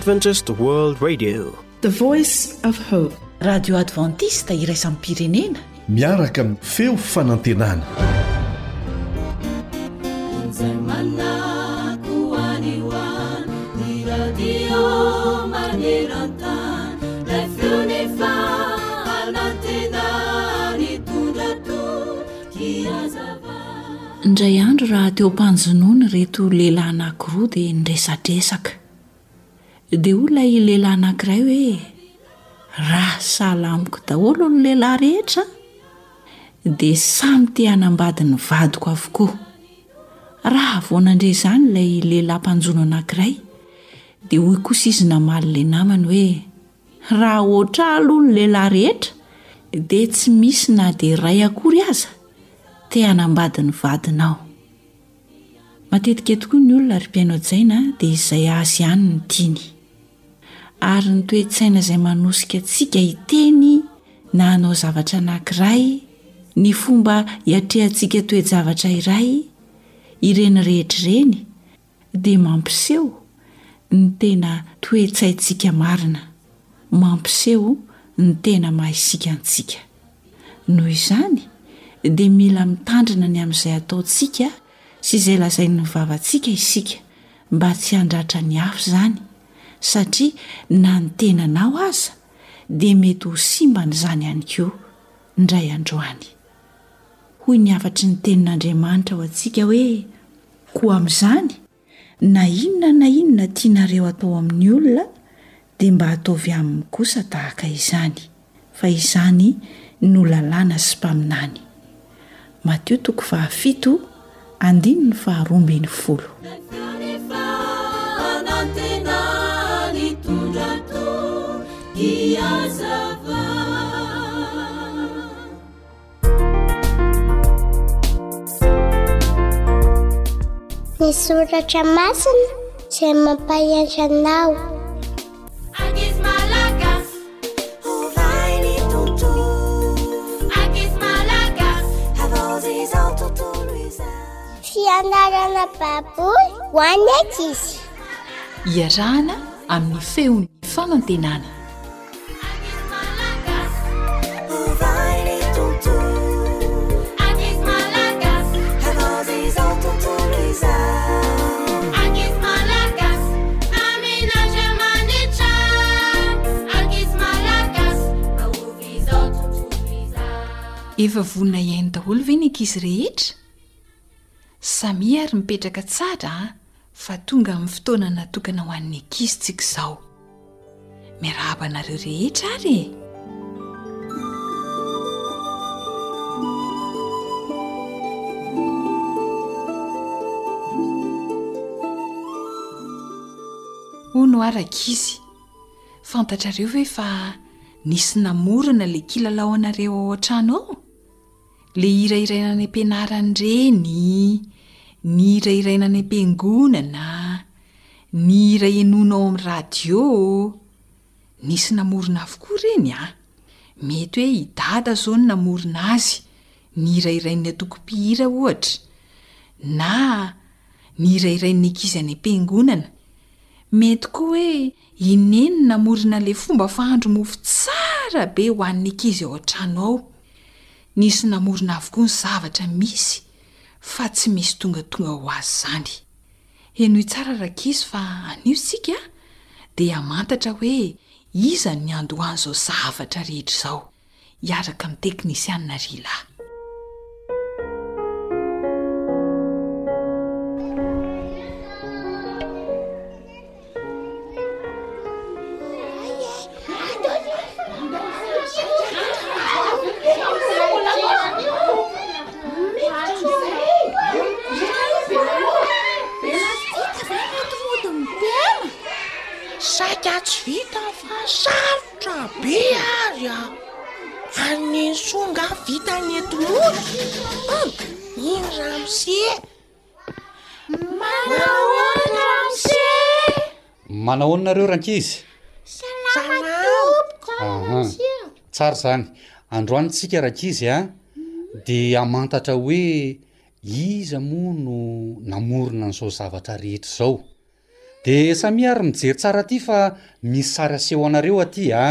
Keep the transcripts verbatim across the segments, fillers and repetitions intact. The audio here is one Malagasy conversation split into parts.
Adventist World Radio, the voice of hope. Radio Adventista iraisam pirenena miaraka amin'ny feo fanantenana. Indray andro raha teo ampanjonoana reto lehilahy anankiroa dia niresadresaka. Dia ho ilay lehilahy anankiray hoe raha salamiko daholo ny lehilahy rehetra dia samy te hanambady ny vadiko avokoa. Raha voanandre izany ilay lehilahy mpanjono anankiray dia hoy kosa izy namaly ilay namany hoe raha oatra aloha ny lehilahy rehetra dia tsy misy na dia ray akory aza te hanambady ny vadinao. Matetika tokoa ny olona rim-piaino jaina dia izay azy ihany ny tiany. Ary ny toe-tsaina izay manosika antsika hiteny na hanao zavatra anankiray, ny fomba hiatrehantsika toe-javatra iray, ireny rehetrareny dia mampiseho ny tena toe-tsaintsika marina, mampiseho ny tena mahaisika antsika. Noho izany dia mila mitandrina ny amin'izay ataontsika sy izay lazain'ny vavantsika isika mba tsy handratra ny hafa izany, satria na ny tenanao aza dia mety ho simba n'izany ihany koa indray androany. Hoy ny afatry ny tenin'Andriamanitra ho antsika hoe koa amin'izany na inona na inona tianareo atao amin'ny olona dia mba ataovy aminy kosa tahaka izany, fa izany no lalàna sy mpaminany. Mateo toko fahafito andiny ny faharoa ambin'ny folo. Ny soratra masina izay mampahantra anao. Fianarana baboly ho an'ny ankizy. Iarahana amin'ny feon'ny fanantenana. Efa vonina iainy daholo ve ny ankizy rehetra? Samy ary mipetraka tsara fa tonga amin'ny fotoana natokana ho an'ny ankizy tsika izao. Miarahaba anareo rehetra ary e. Hono ary ankizy, fantatrareo ve fa nisy namorona ilay kilalao anareo ao an-trano ao? Le hirairaina any am-pianarana ireny, ny hirairaina any am-piangonana, ny hira henoina ao amin'ny radio, nisy namorona avokoa ireny a. Mety hoe i dada zao ny namorona azy, ny hirairain'ny atoko-pihira ohatra, na ny hirairain'ny ankizy any am-piangonana. Mety koa hoe i neny namorona le fomba fahandro mofo tsara be ho an'ny ankizy ao an-trano ao. Nisy namorona avokoa ny zavatra misy fa tsy misy tonga tonga ho azy izany. Henoy tsara rankizy fa anio sika dia hamantatra hoe iza ny andohany izao zavatra rehetra izao, hiaraka amin'ny teknisianina Rila. Saika tsy vita fa sarotra be ary a. Any songa vita ny etomody. Iny Ramse. Manahoana Ramse? Manahoanareo rankizy? Salama tompoko. Tsara zany. Androany tsika rankizy a dia amantatra hoe iza moa no namorona n'izao zavatra rehetra izao. de samy ary mijery tsara aty fa misy sary aseho anareo aty a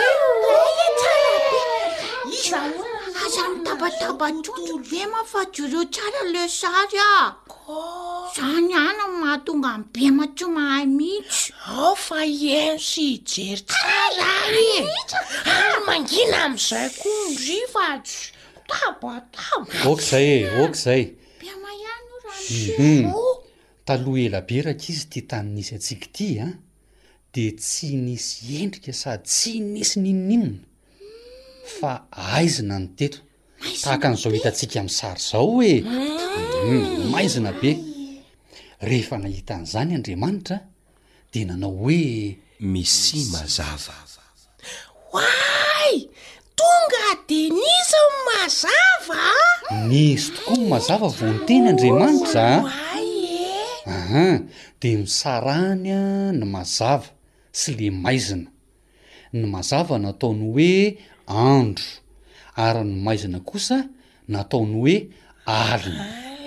aza mitabatabatoto be mafatoreo tsara le sary a zany ana mahatonga ny be matso mahay mihitsy ao fa eno sy ijery tsara e ary mangina am'izay koa ndrifatsy tabataba okzay e okzay be mahano rano taloha ela be raka izy ty tany nisy atsika ity a de tsy nisy endrika sady tsy nisy nininona fa aizina ny teto tahaka an'izao hitantsika amin'ny sary zao hoe maizina be rehefa nahita an'izany Andriamanitra de nanao hoe misy mazava way tonga de nisy mazava nisy tokoa mazava vo ny teny Andriamanitra aha de misarany a ny mazava sy le maizina ny mazava nataony hoe andro ary ny maizina kosa nataony hoe alina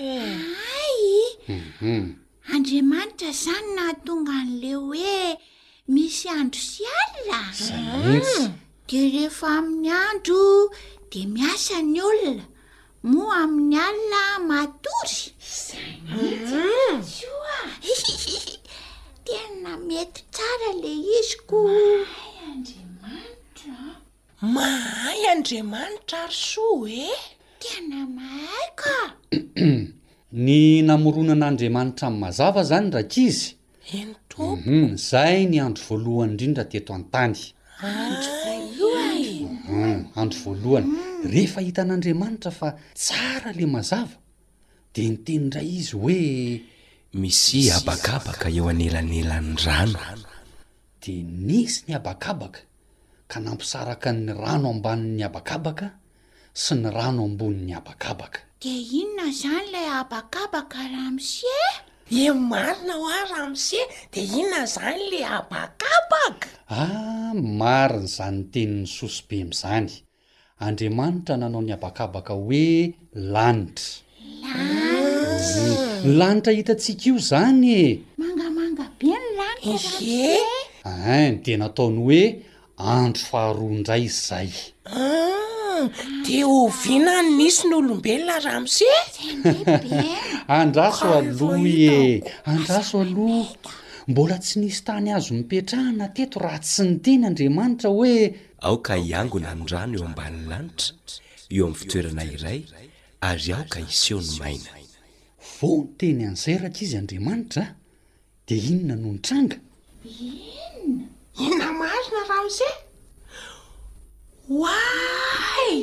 Andriamanitra zany nahatonga an'le hoe misy andro sy alina de rehefa amin'ny andro de miasa ny olona moa amin'ny alina matory tena mety tsara le izy ko mahay Andriamanitra ary soa e tena mahay ka ny namoronan'Andriamanitra amin'ny mazava zany raka izy eny tompo zay ny andro voalohany indrindra teto an-tany andro voalohany rehefa hitan'Andriamanitra fa tsara le mazava de nyteny ndray izy hoe misy abakabaka eo anelanelan'ny rano de nisy ny abakabaka ka nampisaraka ny rano ambanin'ny abakabaka sy ny rano ambonin'ny abakabaka de inona zany lay abakabaka ramose e marina ho a ramose de inona zany le abakabaka ah marina zany tenin'ny sosy be m'zany Andriamanitra nanao ny abakabaka hoe lanitra ny lanitra hitantsika io zany e mangamanga be ny lanitra ah de nataony hoe andro faharoa indray izay de oviana ny nisy ny olombelona ramose andraso aloha e andraso aloha mbola tsy nisy tany azo mipetrahana teto raha tsy ny teny Andriamanitra hoe aoka hiangona ny rano eo ambanin'ny lanitra eo amin'ny fitoerana iray ary aoka iseho ny maina vo ny teny an'izay raka izy Andriamanitra de inona no nitranga inona inona marina ramose way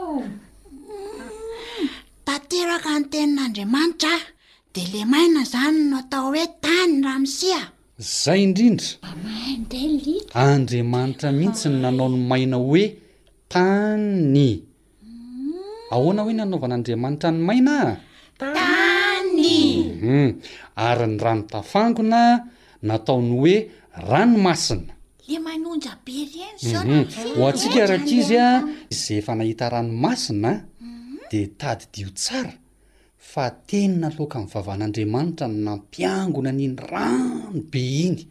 tateraka ny tenin'Andriamanitra de le maina zany no atao hoe tany ramosea zay indrindra maindray Andriamanitra mihitsy ny nanao ny maina hoe tany ahoana hoe nanaovan'Andriamanitra ny maina tany ary ny rano tafangona nataony hoe ranomasina le manonja be reny zao ho antsika raka izy a izay efa nahita ranomasina de tadidio tsara fa tena loka amin'ny vavan'Andriamanitra no nampiangona n'iny rano be iny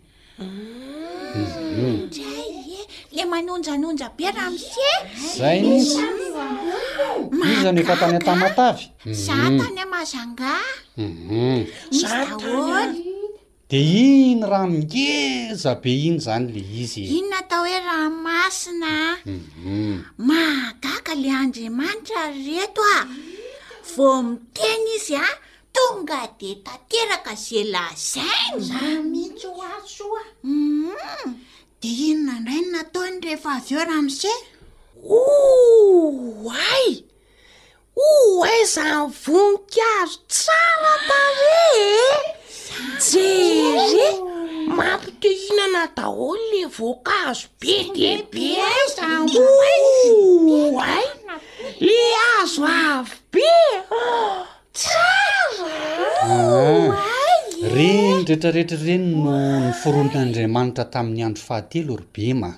le manonjanonja be ramose zay nisy iza no efa tany an-tamatavy za tany amazanga zaholy de iny rano ngeza be iny zany le izy inona atao hoe ranomasina mahagaga le Andriamanitra reto a vo miteny izy a tonga de tateraka zay lazainy za mihitsy ho asoa de inona indray no nataony rehefa avy eo ramose oay oay zany voninkazo tsara tare jery mampitehinana daholo le voankazo be de be oay le azo avy be tsara reny rehetrarehetra reny no ny foronon'Andriamanitra tamin'ny andro fahatelo ry bema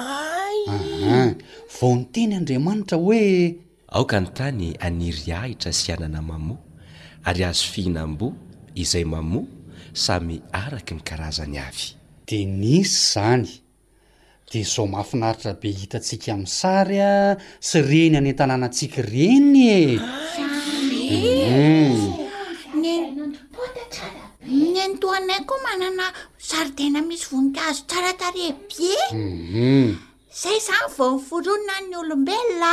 vo ny teny Andriamanitra hoe aoka ny tany aniry ahitra sy anana mamoa ary azo fihinam-boa izay mamoa samy araky ny karazany avy. de nisy zany de zao mahafinaritra be hitantsika amin'ny sary a sy reny any an-tanànantsika reny e ny antoanay koa manana saridena misy voninkazo tsara tare be zay zany vao niforonina ny olombelona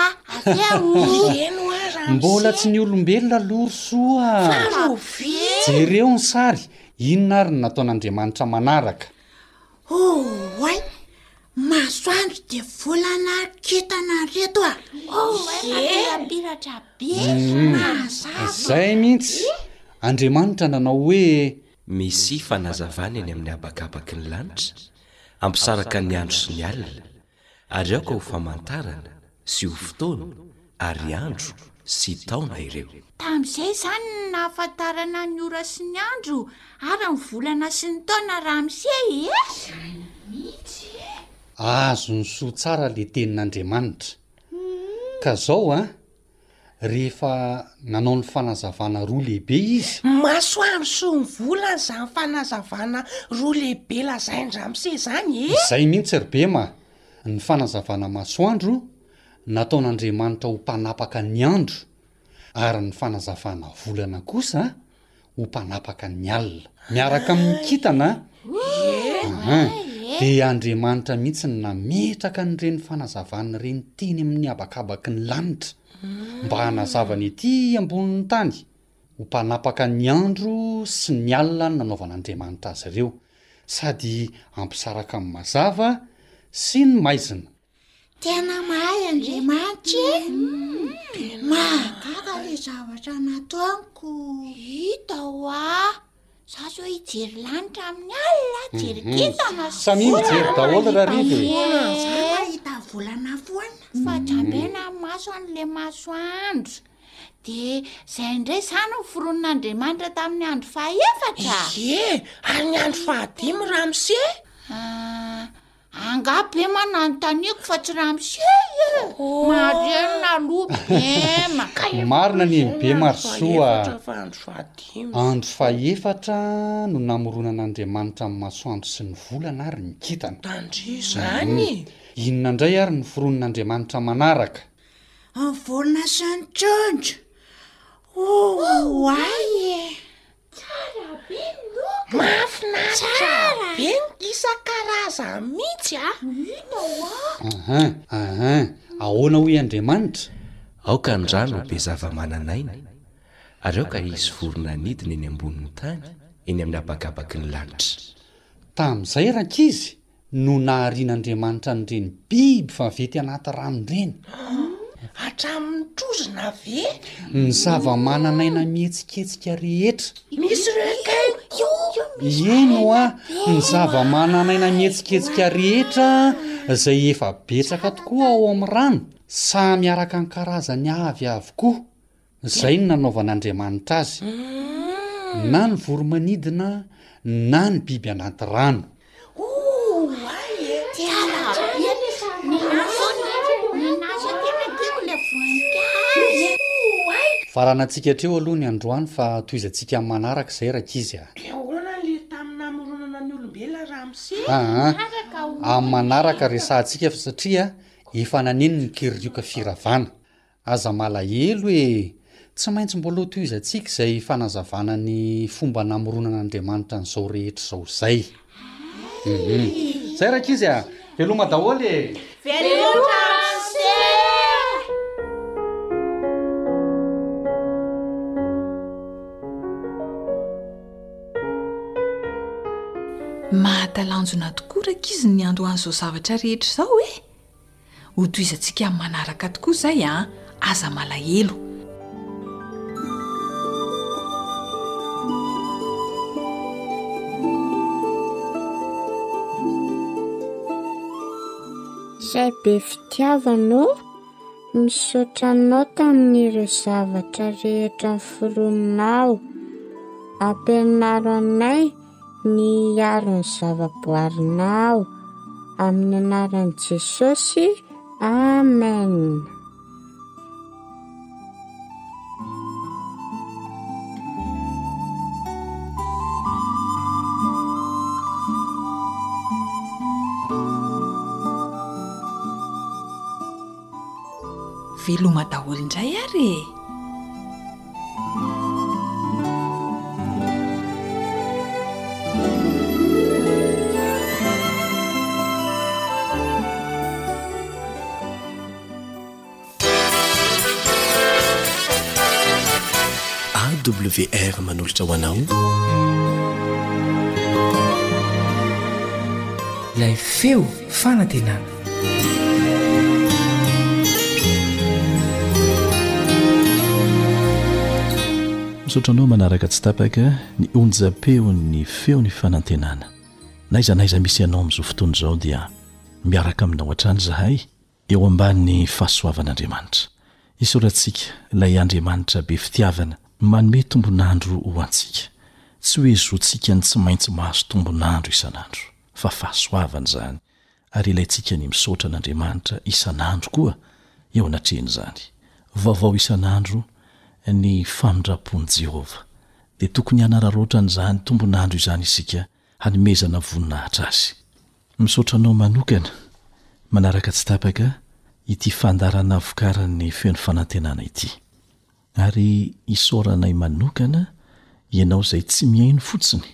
aveo mbola tsy ny olombelona lory soa jereo ny sary inona ary ny nataon'andriamanitra manaraka oay masoandro de volana kitana reto a apiratra be zay mihitsy andriamanitra nanao hoe misy fanazavana eny amin'ny abakabaky ny lanitra ampisaraka ny andro sy ny alina ary aoka ho famantarana sy ho fotoana ary andro sy taona ireo tam'izay zany nahafantarana ny ora sy ny andro ary ny volana sy ny taona ramsey azo ny soa tsara le tenin'andriamanitra ka zao a rehefa nanao ny fanazavana roa lehibe izy masoandro sy ny volana zany fanazavana roa lehibe lazaindramse zany e zay mihitsy rybe ma ny fanazavana masoandro nataon'andriamanitra ho mpanapaka ny andro ary ny fanazavana volana kosa ho mpanapaka ny alina miaraka amin'ny kitana de andriamanitra mihitsy ny nametraka nyreny fanazavana reny teny amin'ny abakabaky ny lanitra mba hanazavany ety ambonin'ny tany ho mpanapaka ny andro sy ny alina ny nanaovan'andriamanitra azy ireo sady ampisaraka amin'ny mazava sy ny maizina tena mahay andriamanitra mahagaga le zavatra nataoko hita hoa za zao hijery lanitra amin'ny alina jery kitana samy mijery daholo raha rive hita volana foana fa jambena maso an'le masoandro de zay indray zany niforon'andriamanitra tamin'ny andro fahaefatra e ary ny andro fahadimy ramse angabe mananontaniako fa tsy ramse marenina aloha bema marina ny be marosoa andro fahaefatra no namoronan'andriamanitra amin'ny masoandro sy ny volana ary ny kitana tandry zany inona indray ary ny foron'andriamanitra manaraka ny volana sy ny trondro oay tsara be mahafinaritra be ny isan-karaza mihitsy a aha aha ahoana hoy Andriamanitra aoka ny rano be zava-mananaina ary aoka izy vorona nidina eny ambonin'ny tany eny amin'ny abakabaky ny lanitra tamin'izay rankizy no naharian'Andriamanitra nyreny biby fa vety anaty rano reny hatramin'ny trozona ve ny zava-mananaina mihetsikehtsika rehetra misy reka eno a ny zava-mananaina mihetsikehtsika rehetra zay efa betsaka tokoa ao amin'ny rano samy miaraka ny karazany avy avokoa zay ny nanaovan'Andriamanitra azy na ny voromanidina na ny biby anaty rano faranantsika treo aloha ny androany fa toizantsika amin'ny manaraka izay rakizy a ahoana le tamin'ny namoronana ny olombelona ramse aa amin'ny manaraka resantsika fa satria efa naneny ny kiririoka firavana aza malahelo hoe tsy maintsy mbola toizantsika izay fanazavana ny fomba namoronan'Andriamanitra n'izao rehetra izao zay zay rakizy a veloma daholy e mahatalanjona tokoa rakizy ny androany izao zavatra rehetra izao e ho toizantsika amin'ny manaraka tokoa zay a aza malahelo zay be fitiavanao misaotranao tamin'ireo zavatra rehetra niforonao ampianaro anay ny aron'ny zavaboarinao amin'ny anaran'i Jesosy amen veloma daholo indray ary e. A W R manolotra ho anao ilay feo fanantenana. misaotranao manaraka tsy tapaka ny onjam-peon'ny feony fanantenana. Naizanaiza misy ianao amin'izao fotoana izao dia miaraka aminao hatrany zahay eo ambanin'ny fahasoavan'Andriamanitra. Isorantsika ilay Andriamanitra be fitiavana manome tombonandro ho antsika. Tsy hoe zontsika ny tsy maintsy mahazo tombonandro isanandro, fa fahasoavana izany. Ary ilayntsika ny misaotra an'Andriamanitra isanandro koa eo anatrehany izany. Vaovao isanandro ny famindrapon'i Jehova. Dia tokony hanararoatra an'izany tombonandro izany isika hanomezana voninahitra azy. Misaotranao manokana manaraka tsy tapaka ity fandarana vokaran'ny feon'ny fanantenana ity. Ary isoranay manokana ianao izay tsy miaino fotsiny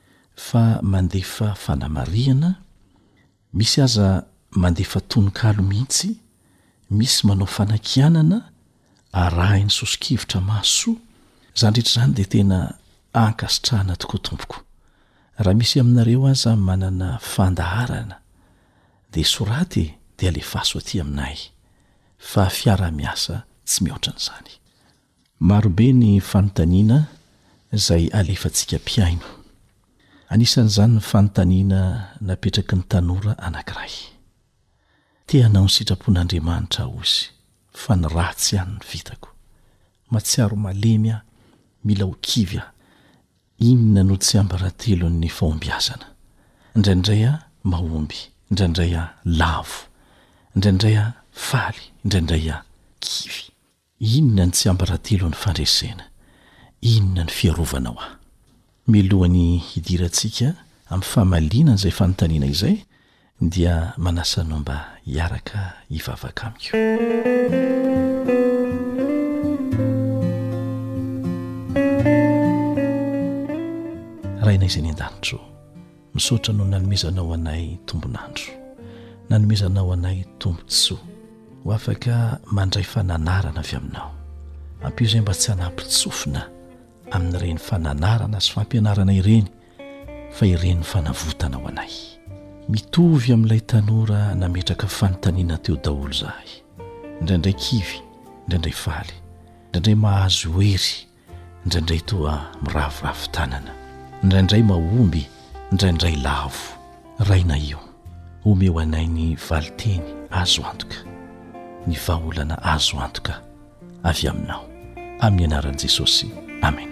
fa mandefa fanamariana, misy aza mandefa tononkalo mihitsy, misy manao fanakianana arahiny sosikivitra mahasoa. Izany rehetra izany dia tena ankasitrahana tokoa tompoko. Raha misy aminareo aza manana fandaharana dia soraty dia alefaso aty aminay, fa fiara-miasa tsy mihoatra an'izany. Marobe ny fanontaniana izay alefantsika mpiaino. Anisan'izany ny fanontaniana napetraky ny tanora anankiray. Teanao ny sitrapon'Andriamanitra aho izy, fa ny ratsy ihany ny vitako. Matsiaro malemy aho, mila ho kivy aho. Inona no tsy ambaratelon'ny fahombiazana? Indraindray aho mahomby, indraindray aho lavo, indraindray aho faly, indraindray aho kivy. Inona ny tsy ambaratelon'ny fandresena? Inona ny fiarovanao aho? Milohan'ny hidirantsika amin'ny fahamalinana izay fanontaniana izay dia manasanao mba hiaraka hivavaka amiko. Rainay izay ny an-danitro, misaotra no nanomezanao anay tombonandro, nanomezanao anay tombontsoa, ho afaka mandray fananarana avy aminao. Ampio izay mba tsy hanampitsofina amin'ireny fananarana sy fampianarana ireny, fa ireny fanavotana ho anay. Mitovy amin'ilay tanora nametraka fanontaniana teo daholo zahay. Indraindray kivy, indraindray faly, indraindray mahazo hery, indraindray toa miravoravo tanana, indraindray mahomby, indraindray lavo. Raina io, omeo anay ny valiteny azo antoka, ny vahaolana azo antoka avy aminao. Amin'ny anaran'i Jesosy. Amen.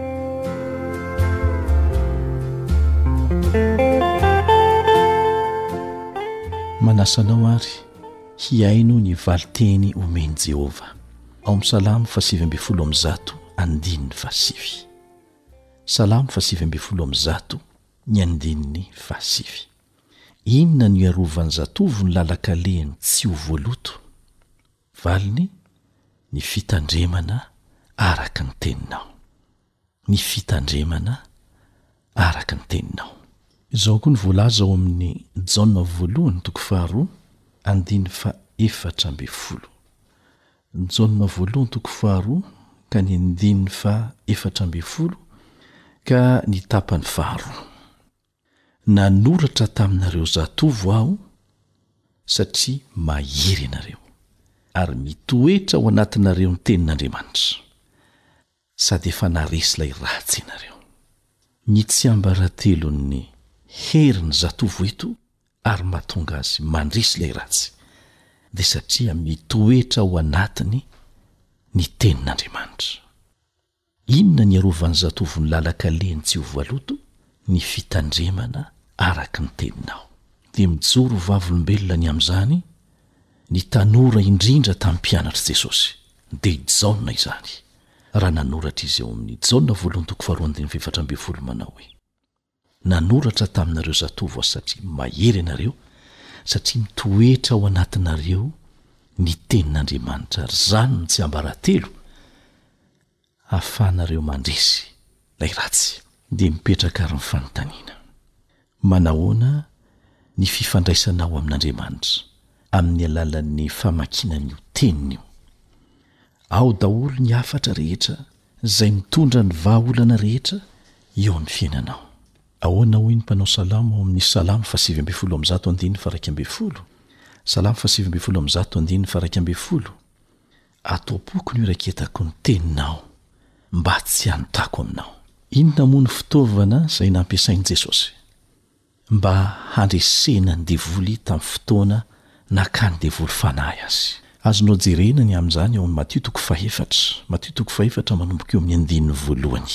Manasanao ary hiaino ny valiteny omeny Jehova. Ao amin'ny Salamo fasivy ambin'ny folo amby zato andininy fasivy. Salamo fasivy ambin'ny folo amby zato ny andininy fasivy. Inona no iarovany zatovo ny lalaka-lehiny tsy ho voaloto? Valiny ny fitandremana araka ny teninao. Ny fitandremana araka ny teninao. Izao koa ny voalaza ao amin'ny Jaona voalohany toko faharoa andiny fa efatra ambin'ny folo. Jaona voalohany toko faharoa ka ny andiny fa efatra ambin'ny folo ka ny tapany faharoa. Nanoratra taminareo zatovo aho satria mahery ianareo, ary mitoetra ao anatinareo ny tenin'Andriamanitra, sady efa naresy ilay ratsy ianareo. Ny tsy ambaratelon'ny hery ny zatovo eto ary mahatonga azy mandresy ilay ratsy, dia satria mitoetra ao anatiny ny tenin'Andriamanitra. Inona ny iarovany zatovo ny lalaka-lehiny tsy ho voaloto? Ny fitandremana araka ny teninao. Dia mijoro vavolombelona ny amin'izany ny tanora indrindra tamin'ny mpianatra Jesosy, dia Jaona izany. Raha nanoratra izy eo amin'ny Jaona voalohany toko faharoa andiny fa efatra ambin'ny folo manao hoe: nanoratra taminareo zatovo aho satria mahery ianareo, satria mitoetra ao anatinareo ny tenin'andriamanitra ry zany ny tsy ambaratelo ahafahanareo mandresy lay ratsy dia mipetraka ary ny fanontaniana. Manahoana ny fifandraisanao amin'andriamanitra amin'ny alalan'ny famakinan'io tenin'io? Ao daholo ny afatra rehetra izay mitondra ny vahaolana rehetra eo amin'ny fiainanao. Ahoana hoy ny mpanao salamo ao amin'ny salamo fasivy ambin'ny folo amby zato andiny faraika ambin'ny folo? Salamo fasivy ambin'ny folo amby zato andiny faraika ambin'ny folo. Atoapoko ny iraketako ny teninao mba tsy hanontako aminao. Inona moa ny fitaovana izay nampiasain'i Jesosy mba handresena ny devoly tamin'ny fotoana nakany devoly fanahy azy? Azonao jerena ny amin'izany ao amin'ny Matio toko faefatra. Matio toko faefatra manomboka eo amin'ny andininy voalohany.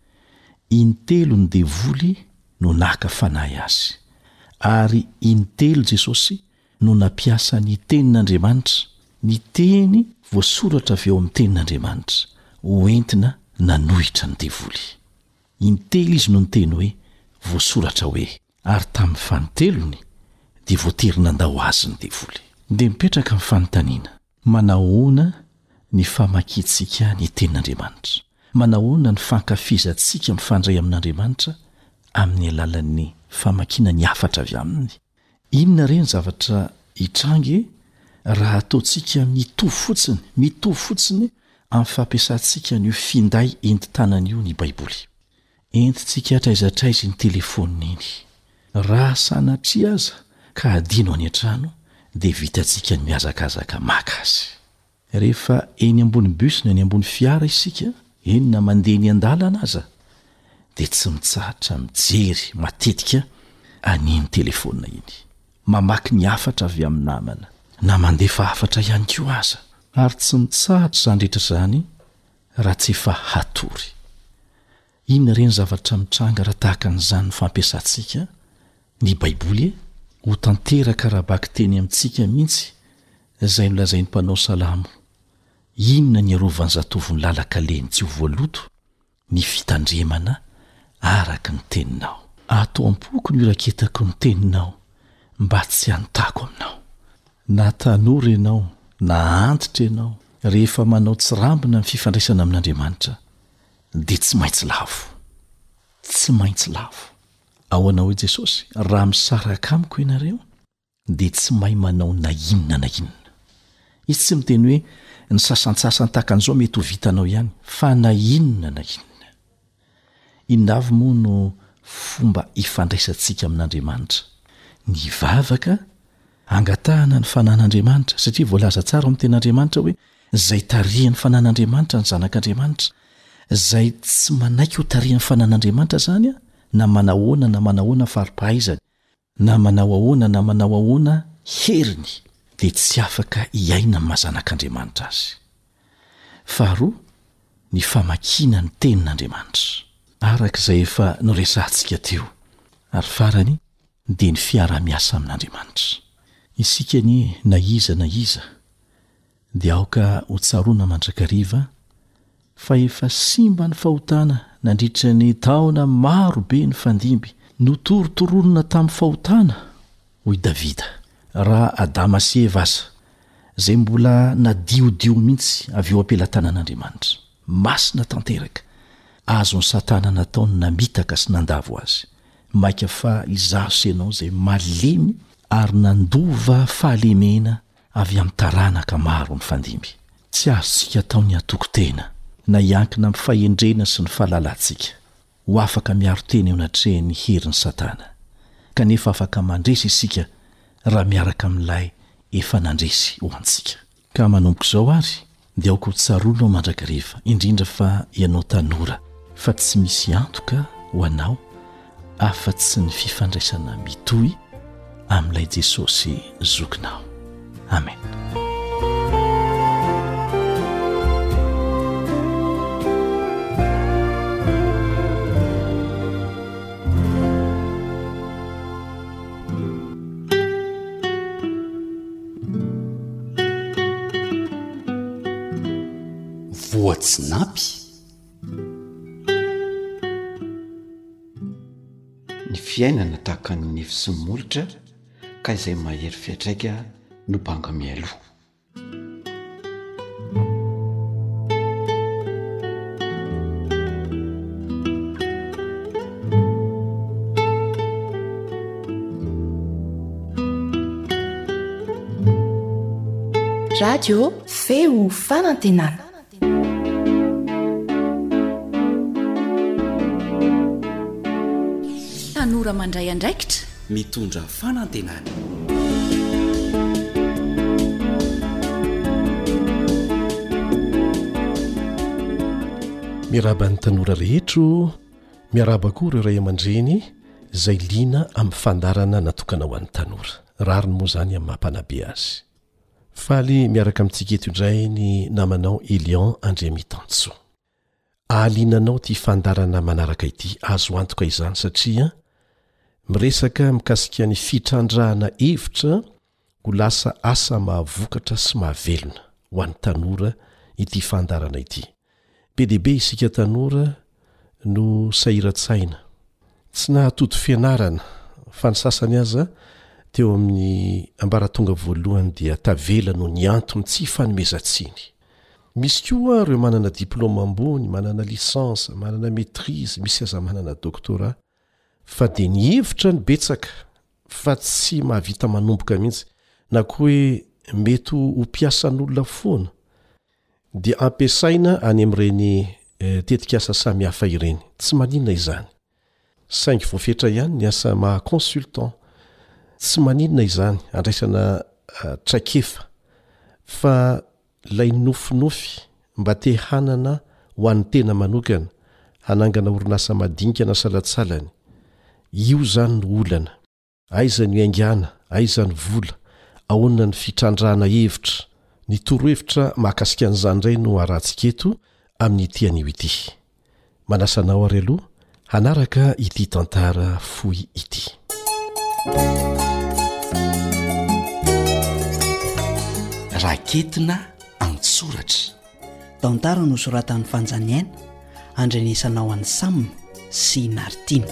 Intelo ny devoly no naka fanahy azy, ary intelo Jesosy no nampiasa ny tenin'Andriamanitra, ny teny voasoratra avy eo amin'ny tenin'Andriamanitra hoentina nanohitra ny devoly. Intelo izy no niteny hoe voasoratra hoe, ary tamin'ny fanotelony dia voaterina andao azy ny devoly. Dia mipetraka amin'ny fanontaniana, manahoana ny famakiantsika ny tenin'Andriamanitra? Manahoana ny fankafizantsika mifandray amin'Andriamanitra amin'ny alalan'ny famakiana ny afatra avy aminy? Inona reny zavatra hitrangy raha ataontsika mitovy fotsiny, mitovy fotsiny amin'ny fampiasantsika ny finday enti-tanan'io ny Baiboly. Entintsika atraizatraizy ny telefonina iny. Raha sanatria aza ka adino any an-trano dia vitantsika ny miazakazaka maka azy. Rehefa eny ambony bus na eny ambony fiara isika, eny na mandeha ny an-dalana aza, dia tsy mitsahatra mijery matetika aniny telefonina iny, mamaky ny afatra avy amin'ny namana, na mandefa afatra ihany koa aza, ary tsy mitsahatra izany rehetra izany raha tsy efa hatory. Inona reny zavatra mitranga raha tahaka an'izany fampiasantsika ny Baiboly ho tanteraka raha baky teny amintsika mihitsy izay nolazain'ny mpanao salamo. Inona ny arovan'ny zatoviny lalaka leny tsy ho voaloto? Ny fitandremana araka ny teninao. Ato am-poko ny iraketako ny teninao mba tsy hanontako aminao. Na tanora ianao, na antitra ianao, rehefa manao tsirambina ny fifandraisana amin'Andriamanitra dia tsy maintsy lavo. Tsy maintsy lavo. Ahoana hoy Jesosy? Raha misaraka amiko ianareo dia tsy mahay manao na inona na inona. Izy tsy miteny hoe ny sasantsasany takan'izao mety ho vitanao ihany, fa na inona na inona. Inona avy moa no fomba ifandraisantsika amin'Andriamanitra? Ny vavaka angatahana ny fanan'Andriamanitra, satria voalaza tsara amin'ny ten'Andriamanitra hoe izay tarihan'ny fanan'Andriamanitra ny zanak'Andriamanitra. Izay tsy manaiky ho tarihan'ny fanan'Andriamanitra zany a, na manao ahoana na manao ahoana fari-pahaizany, na manao ahoana na manao ahoana heriny, dia tsy afaka hiaina amin'ny mahazanak'Andriamanitra azy. Faharoa, ny famakiana ny tenin'Andriamanitra araka izay efa noresantsika teo. Ary farany dia ny fiara-miasa amin'Andriamanitra. Isika ny na iza na iza dia aoka ho tsaroana mandrakariva fa efa simba ny fahotana nandritra ny taona maro be ny fandimby notorotoroana tamin'ny fahotana hoy Davida. Raha Adama sy Eva aza izay mbola nadiodio mihitsy avy eo ampelantanan'Andriamanitra, masina tanteraka, azo ny satana nataony namitaka sy nandavo azy. Maika fa izaho sy ianao izay malemy ary nandova fahalemena avy amin'ny taranaka maro ny fandimby. Tsy azontsika ataony atoko-tena na hiankina amin'ny fahendrena sy ny fahalalantsika ho afaka miaro tena eo anatrehan'ny herin'ny satana, kanefa afaka mandresy isika raha miaraka amin'ilay efa nandresy ho antsika. Ka manomboka izao ary dia aoka ho tsaroana mandrakariva, indrindra fa ianao tanora, fa tsy misy antoka ho anao afa-tsy ny fifandraisana mitohy amin'ilay Jesosy zokinao. Amen. Voatsinapy. Ny fiainana tahaka ny nify sy ny molotra ka izay mahery fiatraika no banga mialoha. radio feo fanantenana. Tanora mandray andraikitra mitondra fanantenana. miaraban'ny tanora rehetro, miaraba koa ireo ray aman-dreny izay liana amin'ny fandarana natokana ho an'ny tanora. Rariny moa zany amin'ny mampanabe azy. Faly miaraka amintsika eto indray ny namanao Elion Andriamitanso. Ahalinanao ty fandarana manaraka ity, azo antoka izany satria miresaka mikasika ny fitrandrahana hevitra ho lasa asa mahavokatra sy mahavelona ho an'ny tanora ity fandarana ity. Be dehibe isika tanora no sahiran-tsaina. Tsy nahatody fianarana fa ny sasany aza teo amin'ny ambaratonga voalohany dia tavela no ny antony tsy fanomezantsiny. Misy koa ireo manana diplôma ambony, manana lisansa, manana maîtrise, misy aza manana doctorat, fa dia ny hevitra ny betsaka fa tsy mahavita manomboka mihitsy, na koa hoe mety ho mpiasan'olona foana dia ampiasaina any amin'ireny eh, tetikasa samy hafa ireny. Tsy maninona izany. Saingy voafetra ihany ny asa maha consultant. Tsy maninona izany, andraisana uh, traikefa fa lay nofinofy mba te hanana ho an'ny tena manokana, hanangana orinasa madinika na salatsalany. Io zany no olana. Aiza ny aingana, aiza ny vola, ahoana ny fitrandrahana hevitra. Ny torohevitra mahakasika an'izany indray no arantsika eto amin'ny ity anio ity. Manasanao ary aloha hanaraka ity tantara fohy ity. Raketina antsoratra. Tantara no soratan'ny fanjaniaina, andrenesanao an'ny Sam sy Nartina.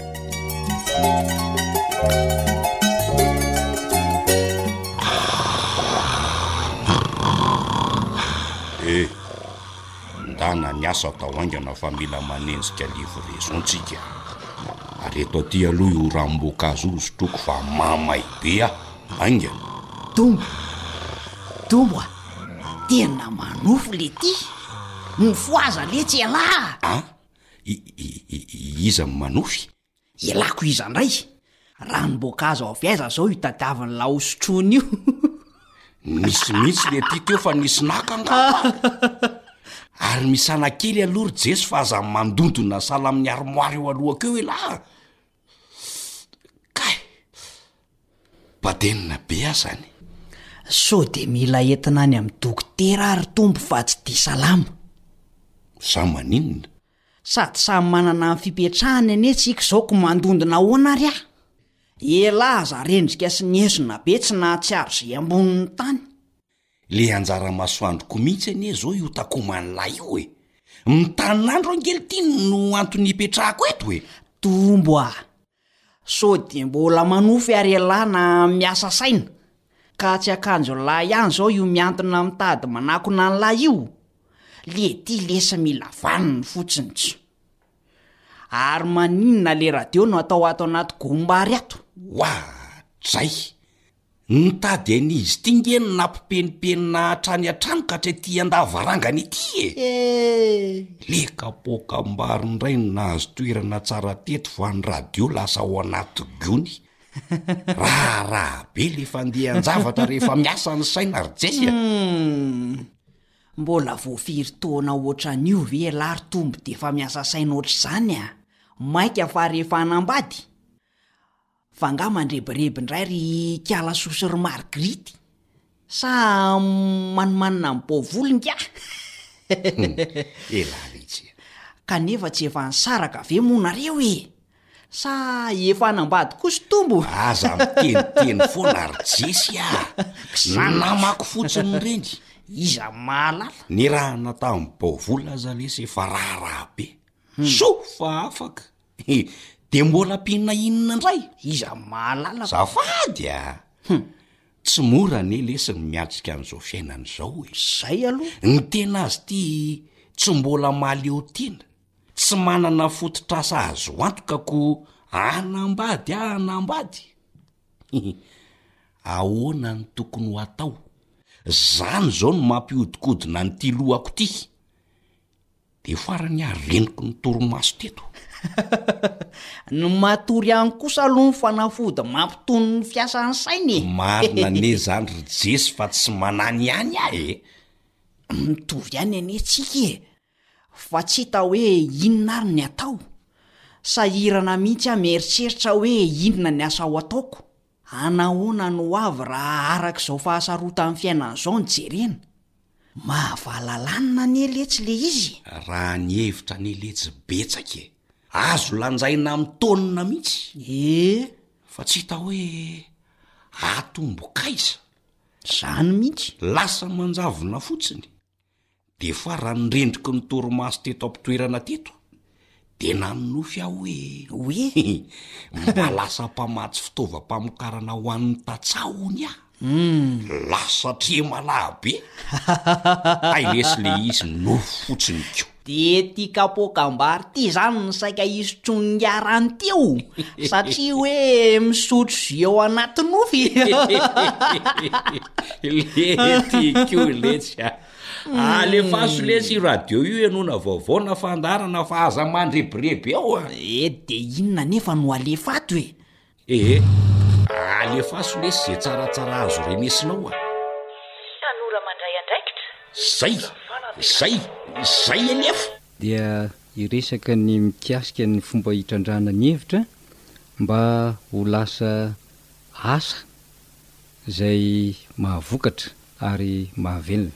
Eh, ndana ny asa tao aingana fa mila manenjika livraisontsika. Ary eto aty aloha io rambokazo io sotroko fa mamay be ah, aingana. Tombo, tombo ah, tena manofo le ty. Mifoaza le tsy ela. Ah, iza manofy? Elako iza ndray. Ranombokazo avy aiza zao io tadiavin'ny laosotrony io. Misy mihitsy le ty teo fa nisy nakanga. Ary misana kely aloha Jesu fa aza mandondona sala amin'ny armoire eo aloha keo ela. Kay. Badenina be azany. So de mila entina any amin'ny dokotera ary tombo fa tsy dia salama. Sa maninona? Sady samy manana ny fipetrahany ane tsika zao ko mandondona ahoana ary ah. Ela aza rendrika sy nyezona be tsy nahatsiaro zay ambonin'ny tany. Le anjara masoandroko mihitsy ane zao io takoman'lahy io e. Mitan'andro angelitiny no antony hipetrahako eto e. Tombo ah. So de mbola manofy ary ela na miasa saina. Ka tsy akanjo lahy ihany zao io miantona mitady manakona ny lahy io. Le ty lesa mila vaniny fotsiny tsy. Ary maninona le radio no atao ato anaty gombary ato. Wah, zay. Nitady an'izy tingeny nampipenipenina hatrany hatrany ka hatrety andavarangany ity e. Eh. Le kapoka-mbary ndray nahazo toerana tsara teto fa ny radio lasa ao anaty gony. Raha be le fandeha anjavatra rehefa miasa ny saina ry Jesy. Hmm. Mbola voafiry taona ohatran'io ve lary tombo de fa miasa saina ohatr'izany ah. Maika fa rehefa anambady. Fa nga mandrebireby indray ry kiala sosy ry Margrity. Sa manimanina mibovolony ka. Ela ritsy. Kanefa tsy efa nisaraka ve moa nareo e. Sa efa anambady kosa tombo. Aza miteniteny foana ry Jesy ah. Namako fotsiny reny. Iza mahalala. Ny raha natao mibovola aza lesy efa raharaha be. Hmm. So fa afaka. De mbola pinina inona indray. Iza mahalala. Zafady ah. Hmm. Tsy mora ne lesy ny miatrika an'izao fiainana izao e. Zay aloha. Ny tena azy ty tsy mbola maleo tiana. Tsy manana fototrasa azo antoka ko anambady ah anambady. Ahoana ny tokony ho atao zany zao no mampiodikodina ny ty lohako ty de farany areniko ny torimaso teto no matory ihany kosa aloha ny fanafody mampitony ny fiasan'ny sainy marina ne zany rijesy fa tsy manany ihany ahy e mitovy ihany ane tsika e fa tsy hita hoe inona ary ny atao sahirana mihitsy a mieritreritra hoe inona ny asa ho ataoko anahoana no avy raha arak'izao fahasarotan'ny fiainana zao ny jerena mahavahalalànina ny eletsy le izy raha ny hevitra ny eletsy betsaka e azo lanjaina mitonina mihitsy e fa tsy hita hoe atombokaiza zany mihitsy lasa manjavona fotsiny de fa raha nyrendriky ny torimaso teto ampitoerana teto de nanonofy aho hoe hoe mba lasa mpamatsy fitaovam-pamokarana ho an'ny tatsahony ah Mm. lasa tremalabe ay lesy le izy nofo fotsiny ko de ty kapokambary ty zany ny saika isotrongarany teo satria hoe misotro zy eo anaty nofy lety ko letsy a alefaso lesy radio io ianona vaovao na fandarana fa aza mandrebireby ao a e de inona nefa no alefato e e alefaso lesy zay tsaratsara azo renesinao a tanora mandray andraikitra zay zay zay alefa dia iresaka ny mikasika ny fomba hitrandrana ny hevitra mba ho lasa asa zay mahavokatra ary mahavelona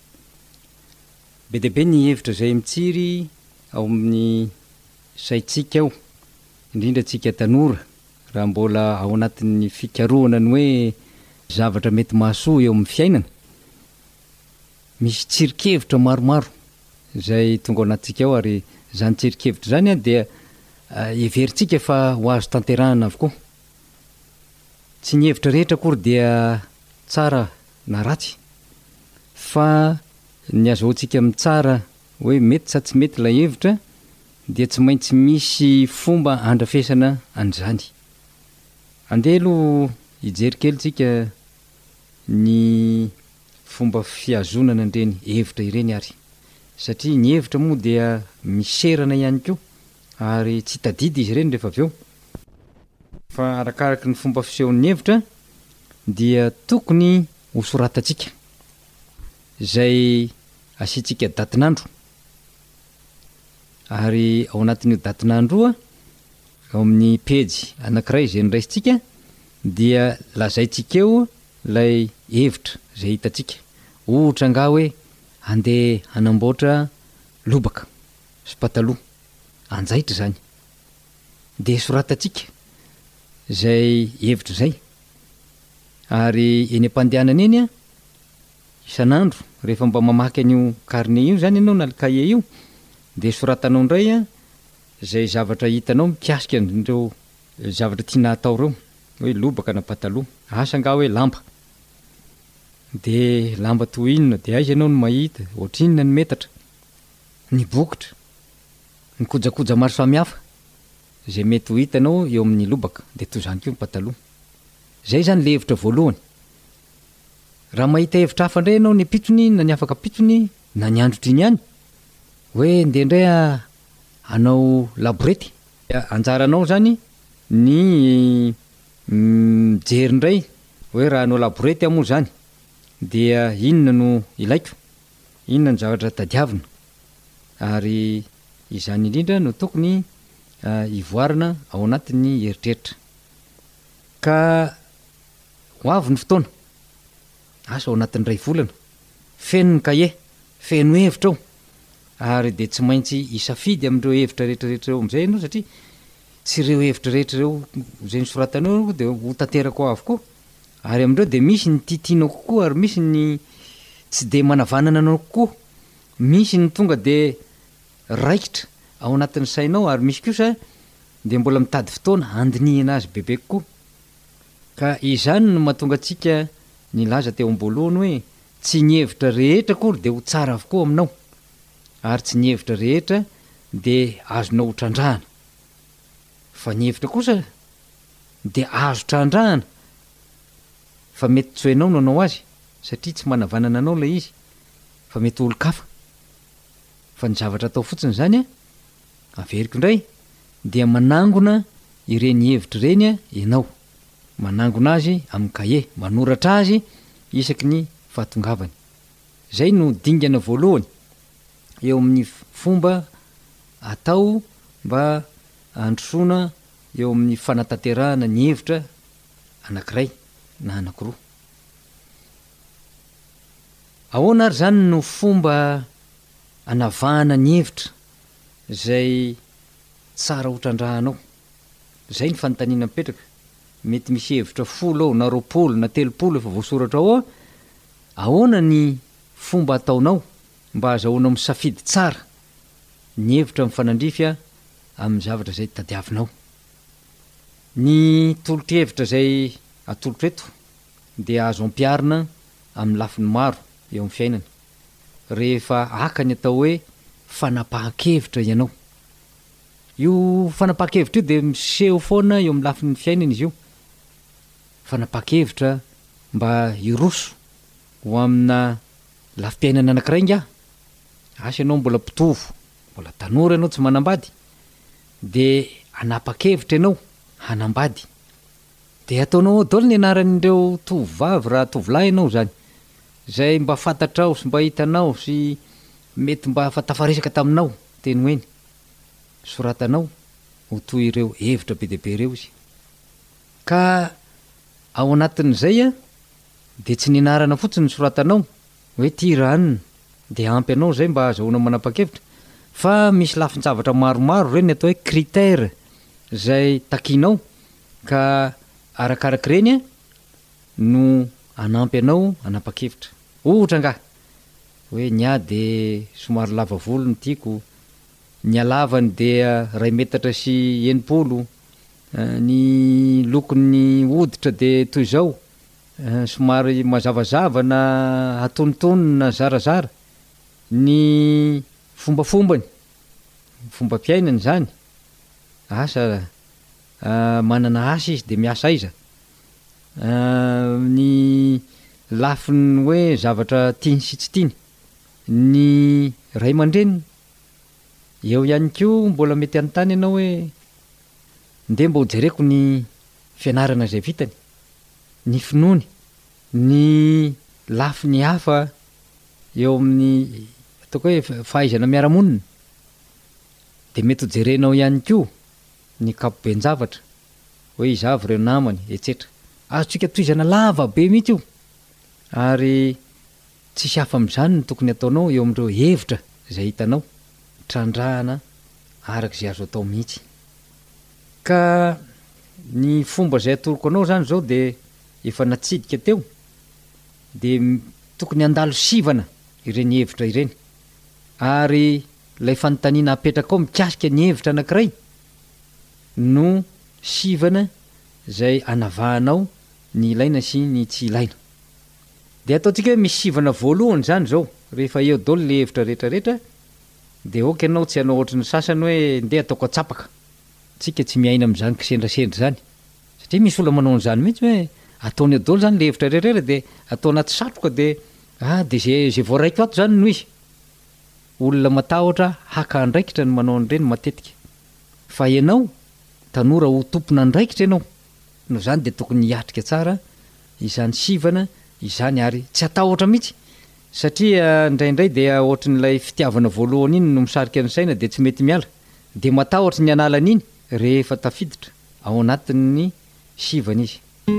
be deabe ny hevitra zay mitsiry ao amin'ny saitsika ao indrindra tsika tanora raha mbola ao anatin'ny fikarohana ny hoe zavatra mety mahasoa eo amin'ny fiainana misy tsirikevitra maromaro zay tonga ao anatintsika ao ary zany tsirikevitra zany a dia everitsika fa ho azo tanterahana avokoa tsy ny hevitra rehetra akory dia tsara na ratsy fa ny azoantsika mitsara hoe mety sa tsy mety la hevitra dia tsy maintsy misy fomba andrafesana an'izany andeha aloha hijerikely tsika ny fomba fiazonana andreny hevitra ireny ary satria ny hevitra moa dia miserana ihany koa ary tsy tadidy izy ireny rehefa aveo fa arakaraky ny fomba fisehon'ny hevitra dia tokony hosoratatsika zay asiatsika datinandro ary ao anatin'io datinandroa ao amin'ny pejy anankiray zay niraisitsika dia lazaitsika eo lay hevitra zay hitatsika ohatra nga hoe andeha hanamboatra lobaka sy pataloha anjaitra zany de soratatsika zay hevitra zay ary eny am-pandehanana eny a isan'andro rehefa mba mamaky an'io carnet io zany ianao na lkaie io de soratanao indray a zay zavatra hitanao mikasika ndreo zavatra tiana atao reo hoe lobaka na pataloha asa nga hoe lamba de lamba to inona de aizy ianao no mahita ohatrinona ny metatra ny bokotra ny kojakoja maro samihafa zay mety ho hitanao eo amin'ny lobaka de to zany keo ny pataloha zay zany le hevitra voalohany raha mahita hevitra hafa ndray ianao ny apitsony na ny afaka pitsony na ny androtriny ihany hoe ndehandray a anao laborety anjaranao zany ny mijery ndray hoe raha anao laborety amoa zany dia inona no ilaiko inona ny zavatra tadiavina ary izany indrindra no tokony ivoarina ao anatin'ny heritreritra ka ho avy ny fotoana asa ao anatin'ny ray volana feno ny kaie feno hevitra ao ary de tsy maintsy isafidy amindreo hevitra rehetrarehetra reo am'izay anao satria tsy reo hevitra rehetra reo zay ny soratanao de ho tanterako ao avokoa ary amindreo de misy ny titianao kokoa ary misy ny tsy de manavanana anao kokoa misy ny tonga de raikitra ao anatin'ny sainao ary misy kosa de mbola mitady fotoana andinihana azy bebe kokoa ka izany no mahatonga atsika ny laza teo amboalohany hoe tsy ny hevitra rehetra kory de ho tsara avokoa aminao ary tsy ny hevitra rehetra de azonao trandrahana fa ny hevitra kosa de azo trandrahana fa mety tsoenao no anao azy satria tsy manavanana anao lay izy fa mety olo-kafa fa ny zavatra atao fotsiny zany a averiko indray dia manangona ireny hevitra ireny a ianao manangona azy amin'ny kahe manoratra azy isaky ny fahatongavany zay no dingana voalohany eo amin'ny fomba atao mba androsoana eo amin'ny fanatanterahana ny hevitra anankiray na anankiroa ahoana ary zany no fomba anavahana ny hevitra zay tsara hotrandrahanao zay ny fanontaniana mipetraka mety misy hevitra folo ao na roapolo na telopolo efa voasoratra ao a ahoana ny fomba ataonao mba azahoanao misafidy tsara ny hevitra mifanandrify a amin'ny zavatra zay tadiavinao ny tolotra hevitra zay atolotra eto dia azo ampiarina amin'ny lafiny maro eo amin'ny fiainana rehefa aka ny atao hoe fanapahan-kevitra ianao io fanapahan-kevitra io dia miseho foana eo amin'ny lafiny fiainana izy io fanapahan-kevitra mba iroso ho amina lafi-piainana anankiray nga asa ianao mbola mpitovo mbola tanora ianao tsy manambady dia anapa-kevitra ianao hanambady dia ataonao daoly ny anaran'ireo tovovavy raha tovolahy ianao zany zay mba fantatrao sy mba hitanao sy mety mba fatafaresaka taminao teny hoeny soratanao ho toy ireo hevitra be deabe ireo izy ka ao anatin'izay a dia tsy ninarana fotsiny ny soratanao hoe ty ranona dia ampy anao zay mba azahoana manapa-kevitra fa misy lafin-javatra maromaro reny atao hoe critère zay takinao ka arakaraka ireny a no anampy anao anapa-kevitra ohatra nga hoe ny a de somary lava volo ny tiako ny alavany dia ray metatra sy enimpolo ny lokon'ny hoditra de toy zao somary mazavazava na atonotony na zarazara ny fombafombany fomba mpiainany zany asa manana asa izy de miasa iza ny lafiny hoe zavatra tiany sy tsy tiany ny ray aman-dreniny eo ihany ko mbola mety anontany ianao hoe nde mba ho jereko ny fianarana zay vitany ny finoany ny lafiny hafa eo amin'ny ataoko hoe fahaizana miaramonina de mety ho jerenao ihany ko ny kapoben-javatra hoe izavy reo namany etsetra azotsika toizana lava be mihitsy io ary tsisy hafa am'izany ny tokony ataonao eo am'ireo hevitra zay hitanao trandrahana araka zay azo atao mihitsy ka ny fomba zay atoloko anao zany zao de efa natsidika teo de tokony andalo sivana ireny hevitra ireny ary lay fanontaniana apetraka ao mikasika ny hevitra anankiray no sivana zay anavahanao ny ilaina sy ny tsy ilaina de ataontsika hoe misy sivana voalohany zany zao rehefa eo daoly le hevitra rehetrarehetra de oka ianao tsy anao ohatry ny sasany hoe ndeha ataoko atsapaka tsika tsy miaina am'izany kisendrasendry zany satria misy ola manao an'izany mihitsy hoe ataony eo daoly zany le hevitra rehetrarehetra de atao anaty satroka de ah de zay zay voaraiko ato zany no izy olona matahotra haka andraikitra ny manao an'ireny matetika fa ianao tanora ho tompona andraikitra ianao no zany de tokony hiatrika tsara izany sivana izany ary tsy atahotra mihitsy satria indraindray dia ohatry n'ilay fitiavana voalohany iny no misarika ny saina de tsy mety miala de matahotra ny analana iny rehefa tafiditra ao anatin'ny sivana izy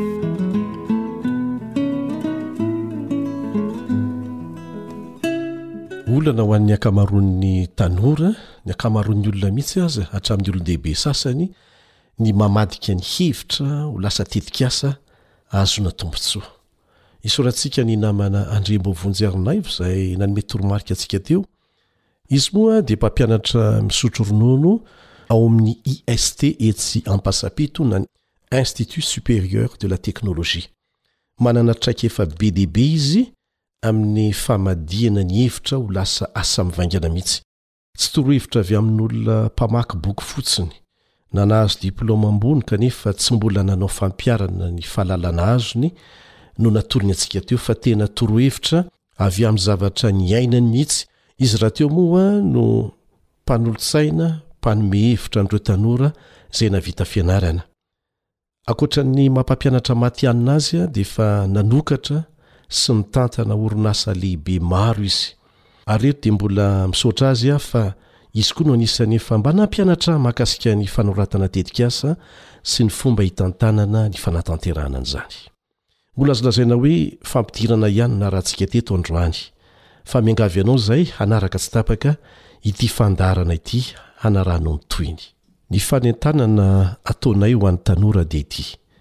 olana ho an'ny akamaroan'ny tanora ny akamaroan'ny olona mihitsy aza hatramin'ny olon-dehibe sasany ny mamadika ny hevitra ho lasa tetikasa azona tombotsoa isorantsika ny namana Andrembo Vonjerinaivo zay nanome toromarika antsika teo izy moa dia mpampianatra misotro ronono ao amin'ny I S T etsy Ampasapito na ny Institut Supérieur de la Technologie manana traika efa be dehibe izy amin'ny famadihana ny hevitra ho lasa asa mivaingana mihitsy tsy torohevitra avy amin'olona mpamaky boky fotsiny na nahazo diplôma ambony kanefa tsy mbola nanao fampiarana ny fahalalana azony no natoriny antsika teo fa tena torohevitra avy amin'ny zavatra ny ainany mihitsy izy raha teo moa no mpanolotsaina mpanome hevitra n'ireo tanora izay navita fianarana. Akoatra ny mampampianatra matianina azy a dia efa nanokatra sy mitantana orinasa lehibe maro izy. Ary eto dia mbola misaotra azy a fa izy koa no anisany efa mba nampianatra mahakasika ny fanoratana tetikasa sy ny fomba hitantanana ny fanatanterahana an'izany. Mbola azo lazaina hoe fampidirana ihany na rahantsika teto androany. Fa miangavy ianao izay hanaraka tsy tapaka ity fandarana ity hanarahano ny toyny. Ny fanentanana ataonay ho an'ny tanora dia ity: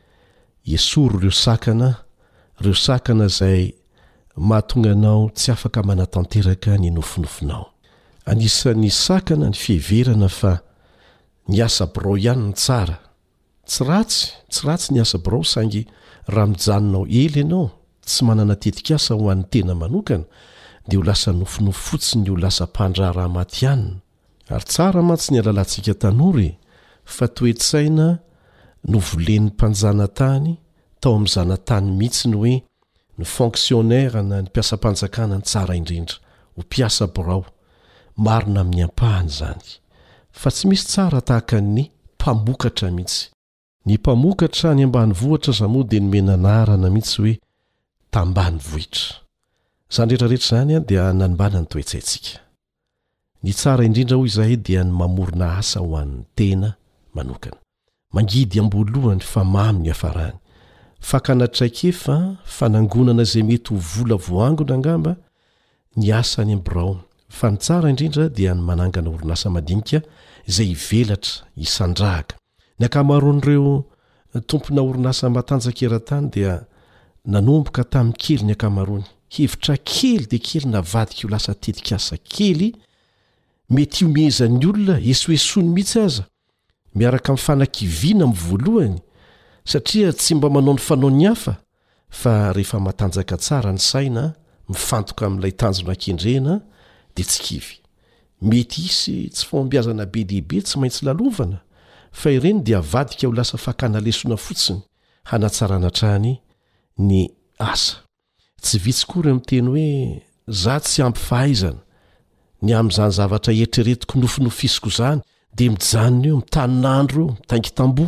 esoro ireo sakana, ireo sakana izay mahatonga anao tsy afaka manatanteraka ny nofinofinao. Anisan'ny sakana ny fiheverana fa ny asa birao ihany ny tsara. Tsy ratsy, tsy ratsy ny asa birao saingy raha mijanonao ely ianao tsy manana tetikasa ho an'ny tena manokana dia ho lasa nofinofo fotsiny ho lasa mpandraraha matianina. Ary tsara mantsy ny alalantsika tanora fa toetsaina no volen'ny mpanjanatany tao amin'ny zanatany mihitsy ny hoe ny fonctionnaire na ny mpiasa-panjakana ny tsara indrindra ho mpiasa birao. Marina amin'ny ampahany izany fa tsy misy tsara tahaka ny mpamokatra mihitsy. Ny mpamokatra ny ambany vohitra zamoa dia nomena anarana mihitsy hoe tambany vohitra. Izany rehetrarehetra izany a dia nanimbana ny toetsaintsika. Ny tsara indrindra hoy izahay dia ny mamorona asa ho an'ny tena manokana. Mangidy ambolohany fa mamy ny hafarany. Fakanatraikefa fanangonana izay mety ho vola voangona angamba ny asa any ambirao. Fa ny tsara indrindra dia ny manangana orinasa madinika izay hivelatra isandrahaka. Ny akamaroan'ireo tompona orinasa matanjaka eran-tany dia nanomboka tamin'ny kely ny akamaroany. Hevitra kely dia kely navadika ho lasa tetikasa kely, mety omezan'ny olona esoesony mihitsy aza miaraka amin'ny fanakiviana amin'ny voalohany satria tsy mba manao ny fanao ny hafa, fa rehefa matanjaka tsara ny saina mifantoka amin'ilay tanjona kendrena dia tsy kivy. Mety isy tsy fombiazana be lehibe tsy maintsy lalovana, fa ireny dia avadika ho lasa fakana lesona fotsiny hanatsarana trany ny asa. Tsy vitsy kory amin'ny teny hoe za tsy ampy fahaizana ny amin'izany zavatra eritreretiko nofinofisiko izany dia mijanona eo mitaninandro eo mitaingy tamboho.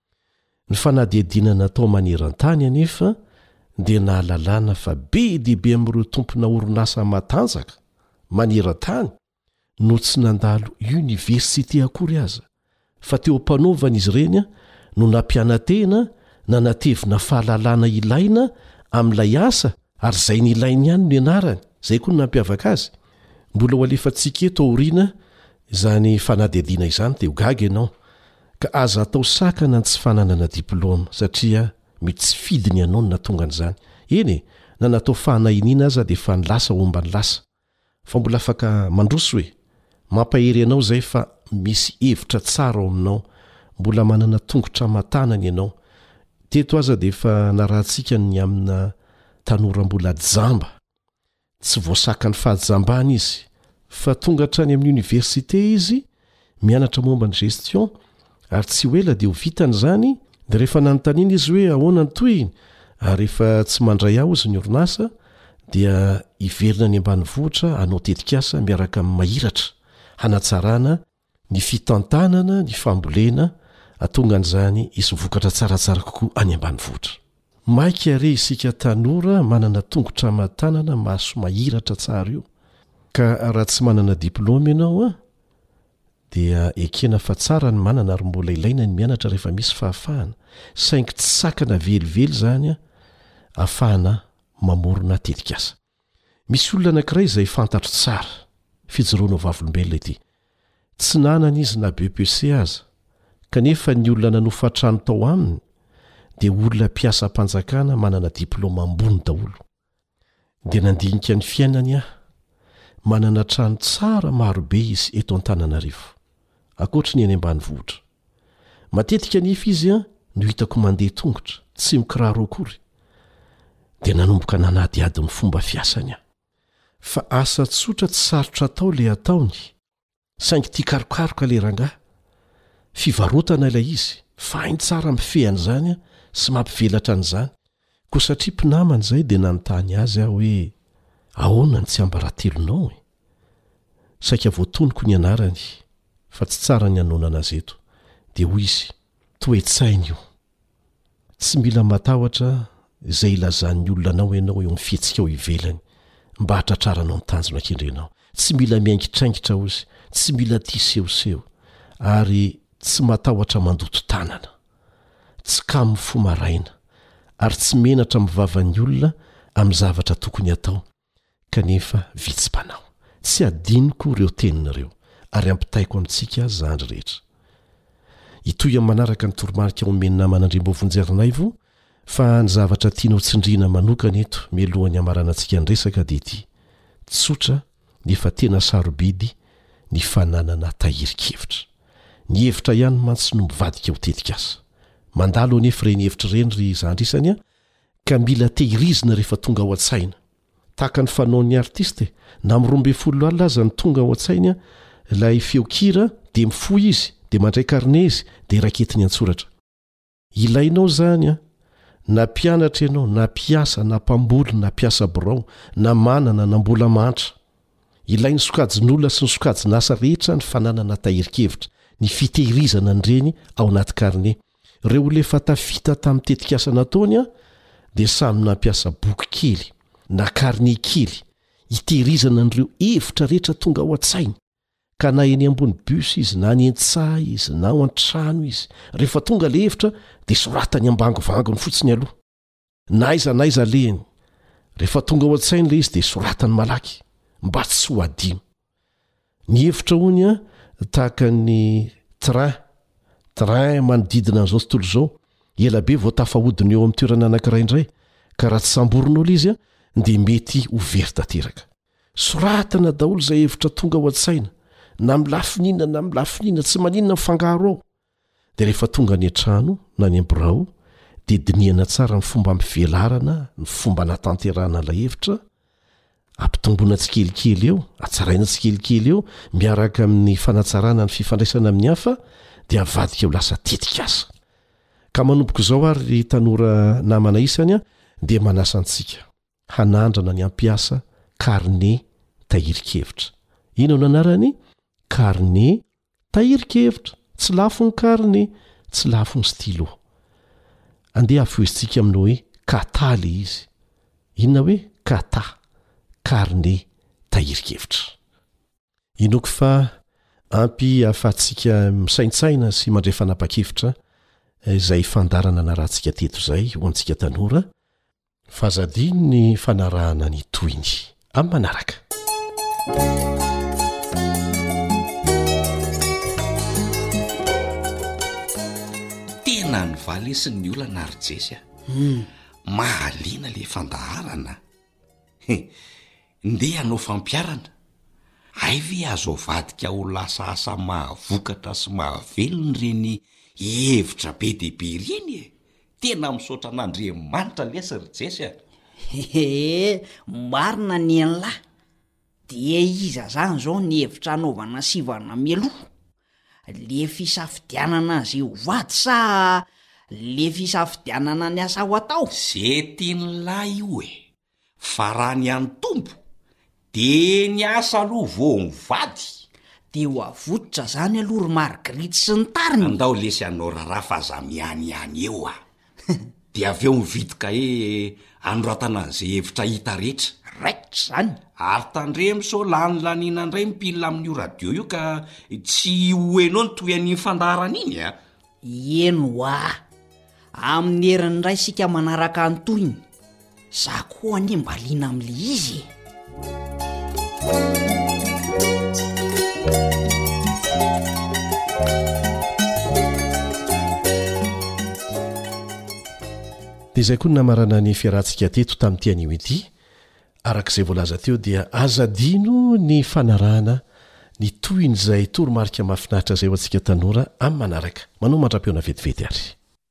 Ny fanadihadinana atao maneran-tany anefa dia nahalalana fa be dehibe amin'ireo tompona orinasa matanjaka maneran-tany no tsy nandalo université akory aza, fa teo ampanaovana izy ireny no nampianatena na natevina fahalalana ilaina amin'ilay asa ary izay ny ilainy ihany no ianarany. Izay koa no nampiavaka azy. Mbola ho alefantsika eto aoriana izany fanadihadiana izany dia ho gaga ianao ka aza atao sakana ny tsy fananana diplôma satria mety tsy fidiny ianao no natonga an'izany. Eny e, na natao fahanahiniana aza dia fa nilasa omba ny lasa. Fa mbola afaka mandroso hoe mampahery ianao izay fa misy hevitra tsara ao aminao, mbola manana tongotra matanana ianao. Teto aza dia efa narahantsika ny amina tanora mbola jamba. Tsy voasaka ny fahajambana izy, fa tonga hatrany amin'ny université izy mianatra momba ny gestion ary tsy ho ela dia ho vitany izany. Dia rehefa nanontaniana izy hoe ahoana ny toyiny ary rehefa tsy mandray aho izy ny orinasa dia hiverina ny ambany vohitra hanao tetikasa miaraka amin'ny mahiratra hanatsarana ny fitantanana ny fambolena atonga an'izany izy vokatra tsaratsara kokoa any ambany vohitra. Maika re isika tanora manana tongotra matanana maso mahiratra tsara io, ka raha tsy manana diplôma ianao a dia ekena fa tsara ny manana ary mbola ilaina ny mianatra rehefa misy fahafahana, saingy tsy sakana velively izany a ahafahana mamorona tetikasa. Misy olona anankiray izay fantatro tsara fijoroana vavolombelona ity. Tsy nanana izy na B P C aza, kanefa ny olona nanofatrano tao aminy dia olona mpiasa-panjakana manana diplôma ambony daholo. Dia nandinika ny fiainany aho, manana trano tsara marobe izy eto Antananarivo, akoatra ny eny ambanivohitra. Matetika nefa izy a no hitako mandeha tongotra, tsy mikiraro akory. Dia nanomboka nanadiady ny fomba fiasany aho. Fa asa tsotra tsy sarotra atao le ataony, saingy tia karokaroka le rangahy. Fivarotana ilay izy, fainy tsara mifehany izany a sy mampivelatra an'izany, koa satria mpinamana izay dia nanontany azy aho hoe ahoana ny tsy ambaratelonao e saika voatoniko ny anarany fa tsy tsara ny anonana azy eto dia hoy izy toetsaina io tsy mila matahotra izay ilazan'ny olona anao ianao eo amin'ny fihetsika ao ivelany mba hatratraranao ny tanjona akendrenao tsy mila miaingitraingitra ozy tsy mila tisehoseho ary tsy matahotra mandoto tanana tsy kamo fo maraina ary tsy menatra mivavan'ny olona amin'ny zavatra tokony atao kanefa vitsy-panao tsy adiniko ireo teninareo ary ampitaiko amintsika zandry rehetra itoy amin'ny manaraka ny toromarika omeny naman'andriambovonjerinaivo fa ny zavatra tianao tsindriana manokana eto mialohan'ny amaranantsika ny resaka dia ity tsotra nefa tena sarobidy ny fananana tahirikevitra ny hevitra ihany mantsy no mivadika ho tetika aza mandalo anefa ireny hevitra ireny ry zandrisany a ka mila tehirizina rehefa tonga ao an-tsaina tahaka ny fanaon'ny artiste na mirombe folo alina aza ny tonga ao an-tsainy a ilay feokira dia mifoy izy dia mandray karne izy dia raketiny antsoratra ilainao zany a na mpianatra ianao na mpiasa na mpamboly na mpiasa birao na manana na mbola mantra ilay ny sokajin'olona sy ny sokajin'asa rehetra ny fananana tahirikevitra ny fitehirizana nyreny ao anaty karne ireo olona efa tafita tamin'ny tetikasa nataony a dia samy nampiasa boky kely na karne kely hitehirizana n'ireo hevitra rehetra tonga ao an-tsainy ka na eny ambony bus izy na ny an-tsaha izy na ao an-trano izy rehefa tonga le hevitra dia soratany ambangovangony fotsiny aloha naiza naiza lehany rehefa tonga ao an-tsainy le izy dia soratany malaky mba tsy ho adino ny hevitra hony a tahaka ny train train manodidina an'izao tontolo izao ela be vao tafahodiny eo amin'ny toerana anankiray indray ka raha tsy samborin'olo izy a dia mety ho very tanteraka soratana daholo izay hevitra tonga ao an-tsaina na milafinina na milafinina tsy maninona mifangaro ao dia rehefa tonga ny an-trano na ny ambirao dia dinihana tsara ny fomba mivelarana ny fomba natanterahana ilay hevitra ampitomboana tsikelikely eo atsaraina tsikelikely eo miaraka amin'ny fanatsarana ny fifandraisana amin'ny hafa dia avadika ho lasa tetika aza ka manomboka izao ary tanora namana isany a dia manasa antsika hanandrana ny ampiasa karne tahirikevitra ino no anarany karne tahirikevitra tsy lafo ny karne tsy lafo ny stylo andeha afoizintsika aminao hoe kata le izy inona hoe kata karne tahirikevitra inoko fa ampy ahafahantsika misaintsaina sy mandray fanapa-kevitra izay fandarana na rahantsika teto izay ho antsika tanora fazadiny ny fanarahana ny toiny amin'ny manaraka tena ny valesin'ny olana arijesy a mahaliana le fandaharana ndeha hanao fampiarana ay ve azo avadika ho lasa asa mahavokatra sy mahavelony reny hevitra be dehibe reny e tena misaotra an'Andriamanitra lesa rijesy a e marina ny an'lahy dia iza zany zao ny hevitra anaovana sivana mialoha le fisafidianana azy ho vady sa le fisafidianana ny asa ho atao ze tiany lahy io e fa raha ny any tompo de ny asa aloha vo mivady de ho avototra zany aloha ry Margrity sy ny tariny andao lesy anao raharaha fa za miany any eo a de avy eo mivitika e anoratana an'izay hevitra hita rehetra raikitra zany ary tandremo so lany lanina indray mipilina amin'io radio io ka tsy hoenao ny toy an'iny fandaharana iny a eno a amin'ny herin'ny ray sika manaraka antoiny za koa anie mba liana amin'le izy dia izay koa ny namarana ny fiarahantsika teto tamin'ity anio ity arak'izay voalaza teo dia azadino ny fanarahana ny toiny izay toromarika mahafinaritra izay ho antsika tanora amin'ny manaraka manao mandra-peona vetivety ary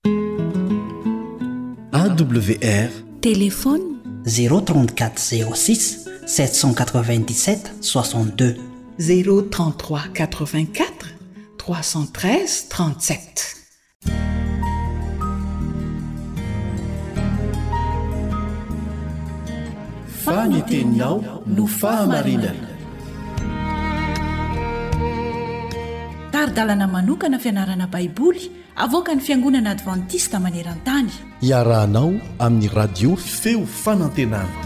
A W R téléphone zéro trente-quatre zéro six sept cent quatre-vingt-dix-sept soixante-deux zéro trente-trois quatre-vingt-quatre trois cent treize trente-sept faniteninao no fahamarinana. Taridalana manokana fianarana baiboly avoaka ny fiangonana advantista maneran-tany. Iarahanao amin'ny radio feo fanantenana.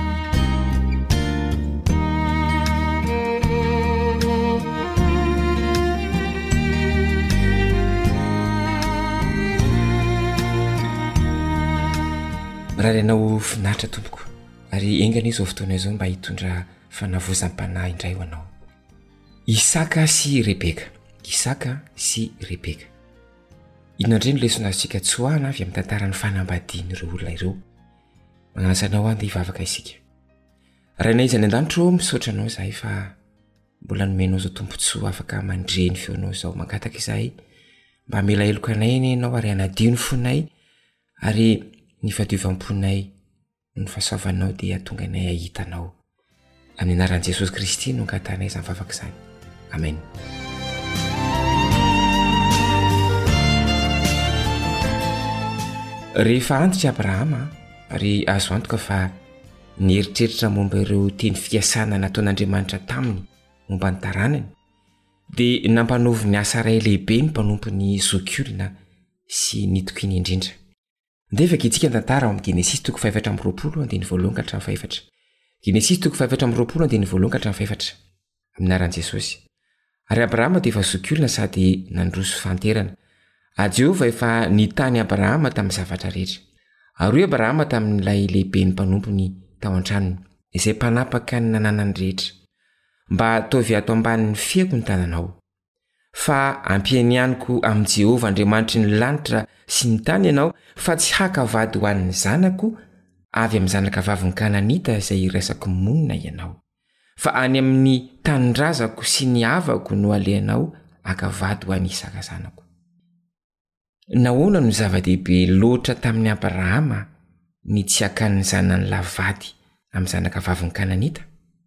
raha ianao finaritra tompoko ary engana izao fotoana izao mba hitondra fanavozam-panahy indray ho anao. Isaka sy Rebeka. Isaka sy Rebeka. Inona indray no lesona azontsika tsoahana avy amin'ny tantaran'ny fanambadian'ireo olona ireo. Magnasanao andeha hivavaka isika. Raha inay izany an-danitro misaotra anao izahay fa mbola nomenao izao tompontsoa afaka mandreny feonao izao mangataka izahay mba mila heloka anay ianao ary hanadio ny fonay ary ny fahadiovamponay ny fahasoavanao dia tonga anay ahitanao. Amin'ny anaran'i Jesosy Kristy no angatanay izany vavaka izany. Amen. Rehefa antitra Abrahama ary azo antoka fa nieritreritra momba ireo teny fiasana nataon'Andriamanitra taminy momba ny taranany dia nampanovy ny asa iray lehibe ny mpanompo ny zokiolona sy ny tokiany indrindra. Ndefaka itsika tantara ao amin'ny Genesis toko fahaefatra amby roapolo andiny voalohany ka hatramin'ny fahaefatra. Genesis toko fahaefatra amby roapolo andiny voalohany ka hatramin'ny fahaefatra. Amin'ny anaran'i Jesosy. Ary Abrahama dia efa zokiolona sady nandroso fanterana. A Jehova efa nitany Abrahama tamin'ny zavatra rehetra. Ary Abrahama tamin'ilay lehibe ny mpanompony tao an-tranony izay mpanapaka ny nananany rehetra. Mba ataovy ato ambanin'ny fiako ny tananao. Fa ampiany aniko amin'ny Jehova Andriamanitry ny lanitra sy ny tany ianao fa tsy haka vady ho an'ny zanako avy amin'ny zanaka vavy ny Kananita izay resako monina ianao. Fa any amin'ny tanindrazako sy ny havako no alehanao haka vady ho an'ny Isaka zanako. Nahoana no zava-dehibe loatra tamin'ny Abrahama ny tsy hakan'ny zanany lavady amin'ny zanaka vavy ny Kananita?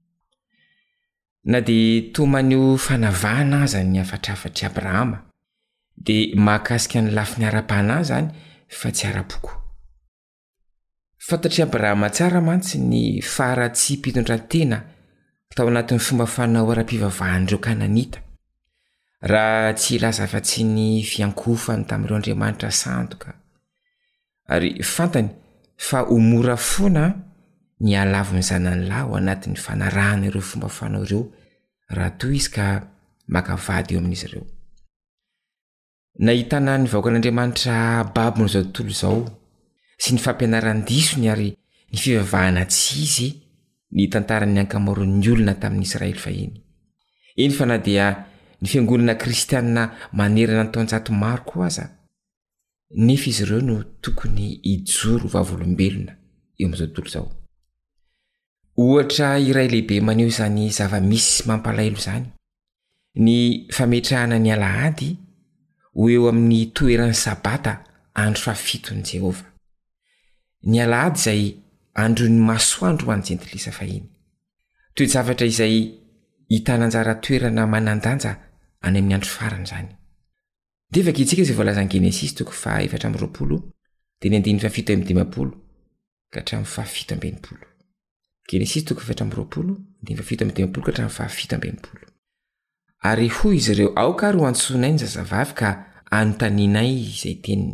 Na dia toman'io fanavahana aza ny afatrafatry Abrahama dia mahakasika ny lafiny ara-panahy zany fa tsy ara-poko. Fantatry Abrahama tsara mantsy ny faharatsy mpitondran-tena tao anatin'ny fomba fanao ara-pivavahan'ireo Kananita. Raha tsy ilaza fa tsy ny fiankofany tamin'ireo Andriamanitra sandoka. Ary fantany fa ho mora foana ny alavo ny zanany lahy ao anatin'ny fanarahana ireo fomba fanao ireo raha toy izy ka makavady eo amin'izy ireo. Nahitana ny vahoakan'Andriamanitra babo n'izao tontolo izao sy ny fampianaran-disony ary ny fivavahana tsy izy ny tantaran'ny ankamaroan'ny olona tamin'ny Israely fahiny. Eny fa na dia ny fiangonana kristianina manerana ny taonjato maro koa aza, nefa izy ireo no tokony hijoro vavolombelona eo amin'izao tontolo izao. Ohatra iray lehibe maneho izany zava-misy mampalahelo izany, ny fametrahana ny alahady ho eo amin'ny toeran'ny sabata andro fahafitony Jehova. Ny alahady izay andron'ny masoandro ho an'ny jentilisa fahiny. Toe-javatra izay hitana anjara toerana manandanja any amin'ny andro farany izany. Devaka itsika izay voalazan'ny Genesis toko fahaefatra amby roapolo dia ny andiny fahafito amby dimampolo ka hatramin'ny fahafito amby enimpolo. Genesis toko fahaefatra amby roapolo andiny fahafito amby dimampolo ka hatramin'ny fahafito amby enimpolo. Ary hoy izy ireo, aoka ary ho antsoinay ny zazavavy ka anontanianay izay teniny.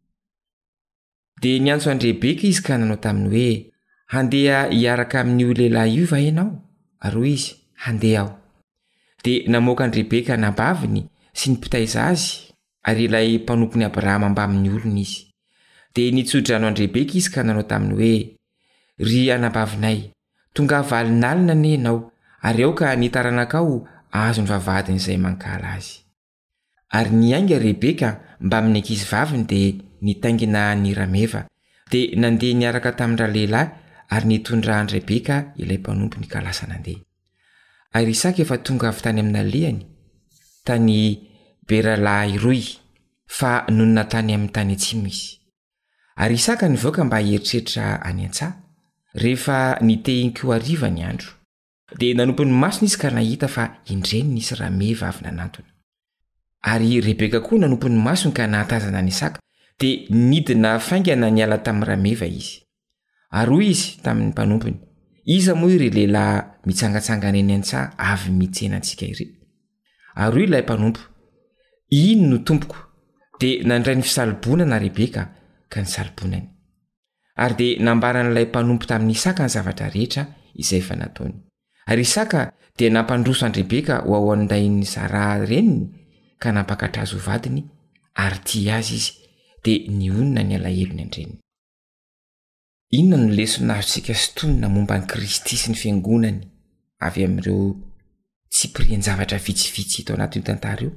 Dia niantso an'i Rebeka izy ka nanao taminy hoe, handeha hiaraka amin'io lehilahy io va ianao? Ary hoy izy, handeha aho. Dia namoaka an'i Rebeka nabaviny sy ny mpitaiza azy ary ilay mpanompony Abrahama mba amin'ny olony izy. Dia nitsodrano an'i Rebeka izy ka nanao taminy hoe, ry anabavinay, tonga valinalina ne ianao ary aoka nitaranakao azo ny vavadiny izay mankala azy. Ary niainga Rebeka mba amin'ny ankizy vaviny dia nitaingina ny rameva dia nandeha niaraka tamin'ra lehilahy ary nitondra an'i Rebeka ilay mpanompony ka lasa nandeha. Ary Isaka efa tonga avy tany amin'ny alehany tany Beralahy fa nonona tany amin'ny tany atsimo izy. Ary Isaka nivoaka mba hieritreritra any an-tsaha rehefa nitehiny koa hariva ny andro. Dia nanompo ny masony izy ka nahita fa indreny nisy rameva avy nanantona. Ary Rebeka koa nanompo ny masony ka nahatazana ny Isaka dia nidina faingana niala tamin'ny rameva izy. Ary hoy izy tamin'ny mpanompony, iza moa ire lehilahy mitsangatsangana eny an-tsaha avy mitsena antsika ire. Ary io ilay mpanompo, iny no tompoko, dia nandray ny fisalibonana Rebeka ka nisalibonany. Ary dia nambaran'ilay mpanompo tamin'ny Isaka ny zavatra rehetra izay efa nataony. Ary Isaka dia nampandroso an Rebeka ho ao an'indainy Sara reniny ka nampakatra azy ho vadiny ary tia azy izy dia nionona ny alahelony andreniny. Inona no lesona azontsika sotonina momba ny Kristy sy ny fiangonany avy amin'ireo tsy pirian-javatra vitsivitsy hita ao anatin'io tantara io?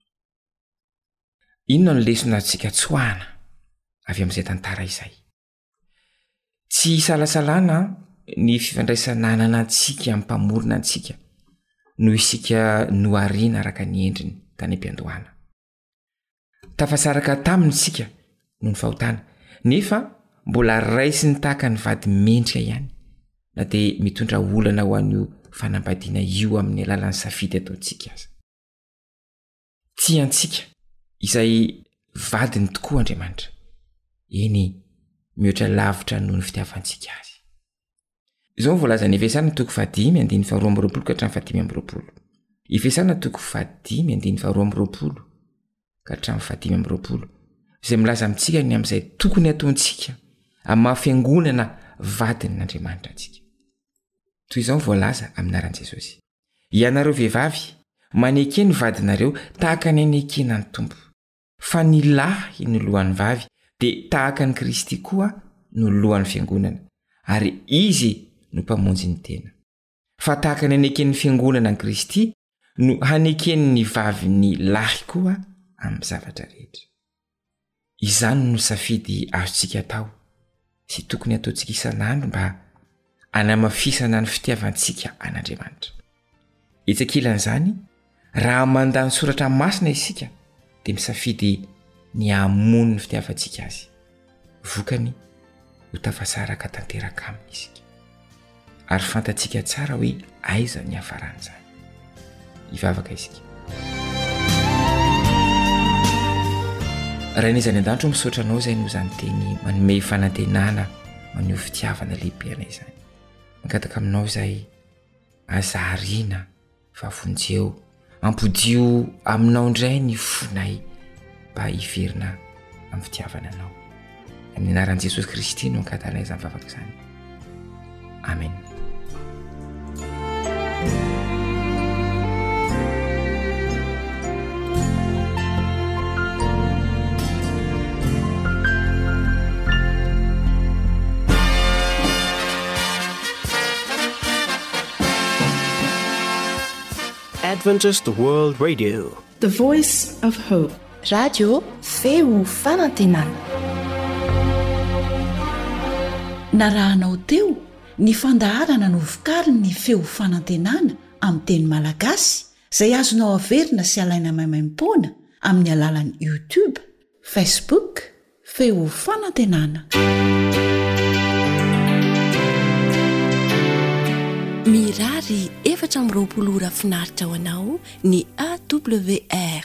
Inona no lesona azontsika tsoahana avy amin'izay tantara izay? Tsy salasalana ny fifandraisana anana antsika amin'ny mpamorona antsika no isika noariana araka ny endriny tany am-piandohana. Tafasaraka taminy isika no ny fahotana, nefa mbola raisy ny tahaka ny vady mendrika ihany, na dia mitondra olana ho an'io fanambadiana io amin'ny alalan'ny safidy ataontsika aza. Tiantsika izay vadiny tokoa Andriamanitra. Eny, mihoatra lavitra noho ny fitiavantsika azy. Izao voalaza ny Efesana toko fahadimy andiny faharoa amby roapolo ka hatramin'ny fahadimy amby roapolo. Efesana toko fahadimy andiny faharoa amby roapolo ka hatramin'ny fahadimy amby roapolo. Izay milaza amintsika ny amin'izay tokony ataontsika amin'ny mahafiangonana vadin'Andriamanitra antsika. Toy izao voalaza amin'ny anaran'i Jesosy. Ianareo vehivavy, manekeny vadinareo tahaka ny anekena ny Tompo. Fa ny lahy no lohan'ny vavy, dia tahaka ny Kristy koa no lohan'ny fiangonana, ary izy no mpamonjy ny tena. Fa tahaka ny aneken'ny fiangonana ny Kristy no hanekeny ny vavy ny lahy koa amin'ny zavatra rehetra. Izany no safidy azontsika atao sy tokony ataontsika isan'andro mba hanamafisana ny fitiavantsika an'Andriamanitra. Etsakilan'izany, raha mandany soratra masina isika dia misafidy ny hamono ny fitiavantsika azy. Vokany ho tafasaraka tanteraka aminy isika. Ary fantatsika tsara hoe aiza ny hafaran'izany. Hivavaka isika. Raha nizany an-danitro misaotra anao izay no izany teny manome fanantenana maneho fitiavana lehibe anay izany. Mankataka aminao izay azahariana vavonjeo, ampodio aminao indray ny fonay mba hiverina amin'ny fitiavana anao. Amin'ny anaran'i Jesosy Kristy no ankatanay izany vavaka izany. Amen. Adventist World Radio, The Voice of Hope. Radio feo fanantenana. Narahanao teo ny fandaharana no vokariny ny feo fanantenana amin'ny teny malagasy izay azonao averina sy alaina maimaimpoana amin'ny alalan'ny YouTube, Facebook, feo fanantenana. Mirary efatra amby roapolo ora finaritra ho anao ny A W R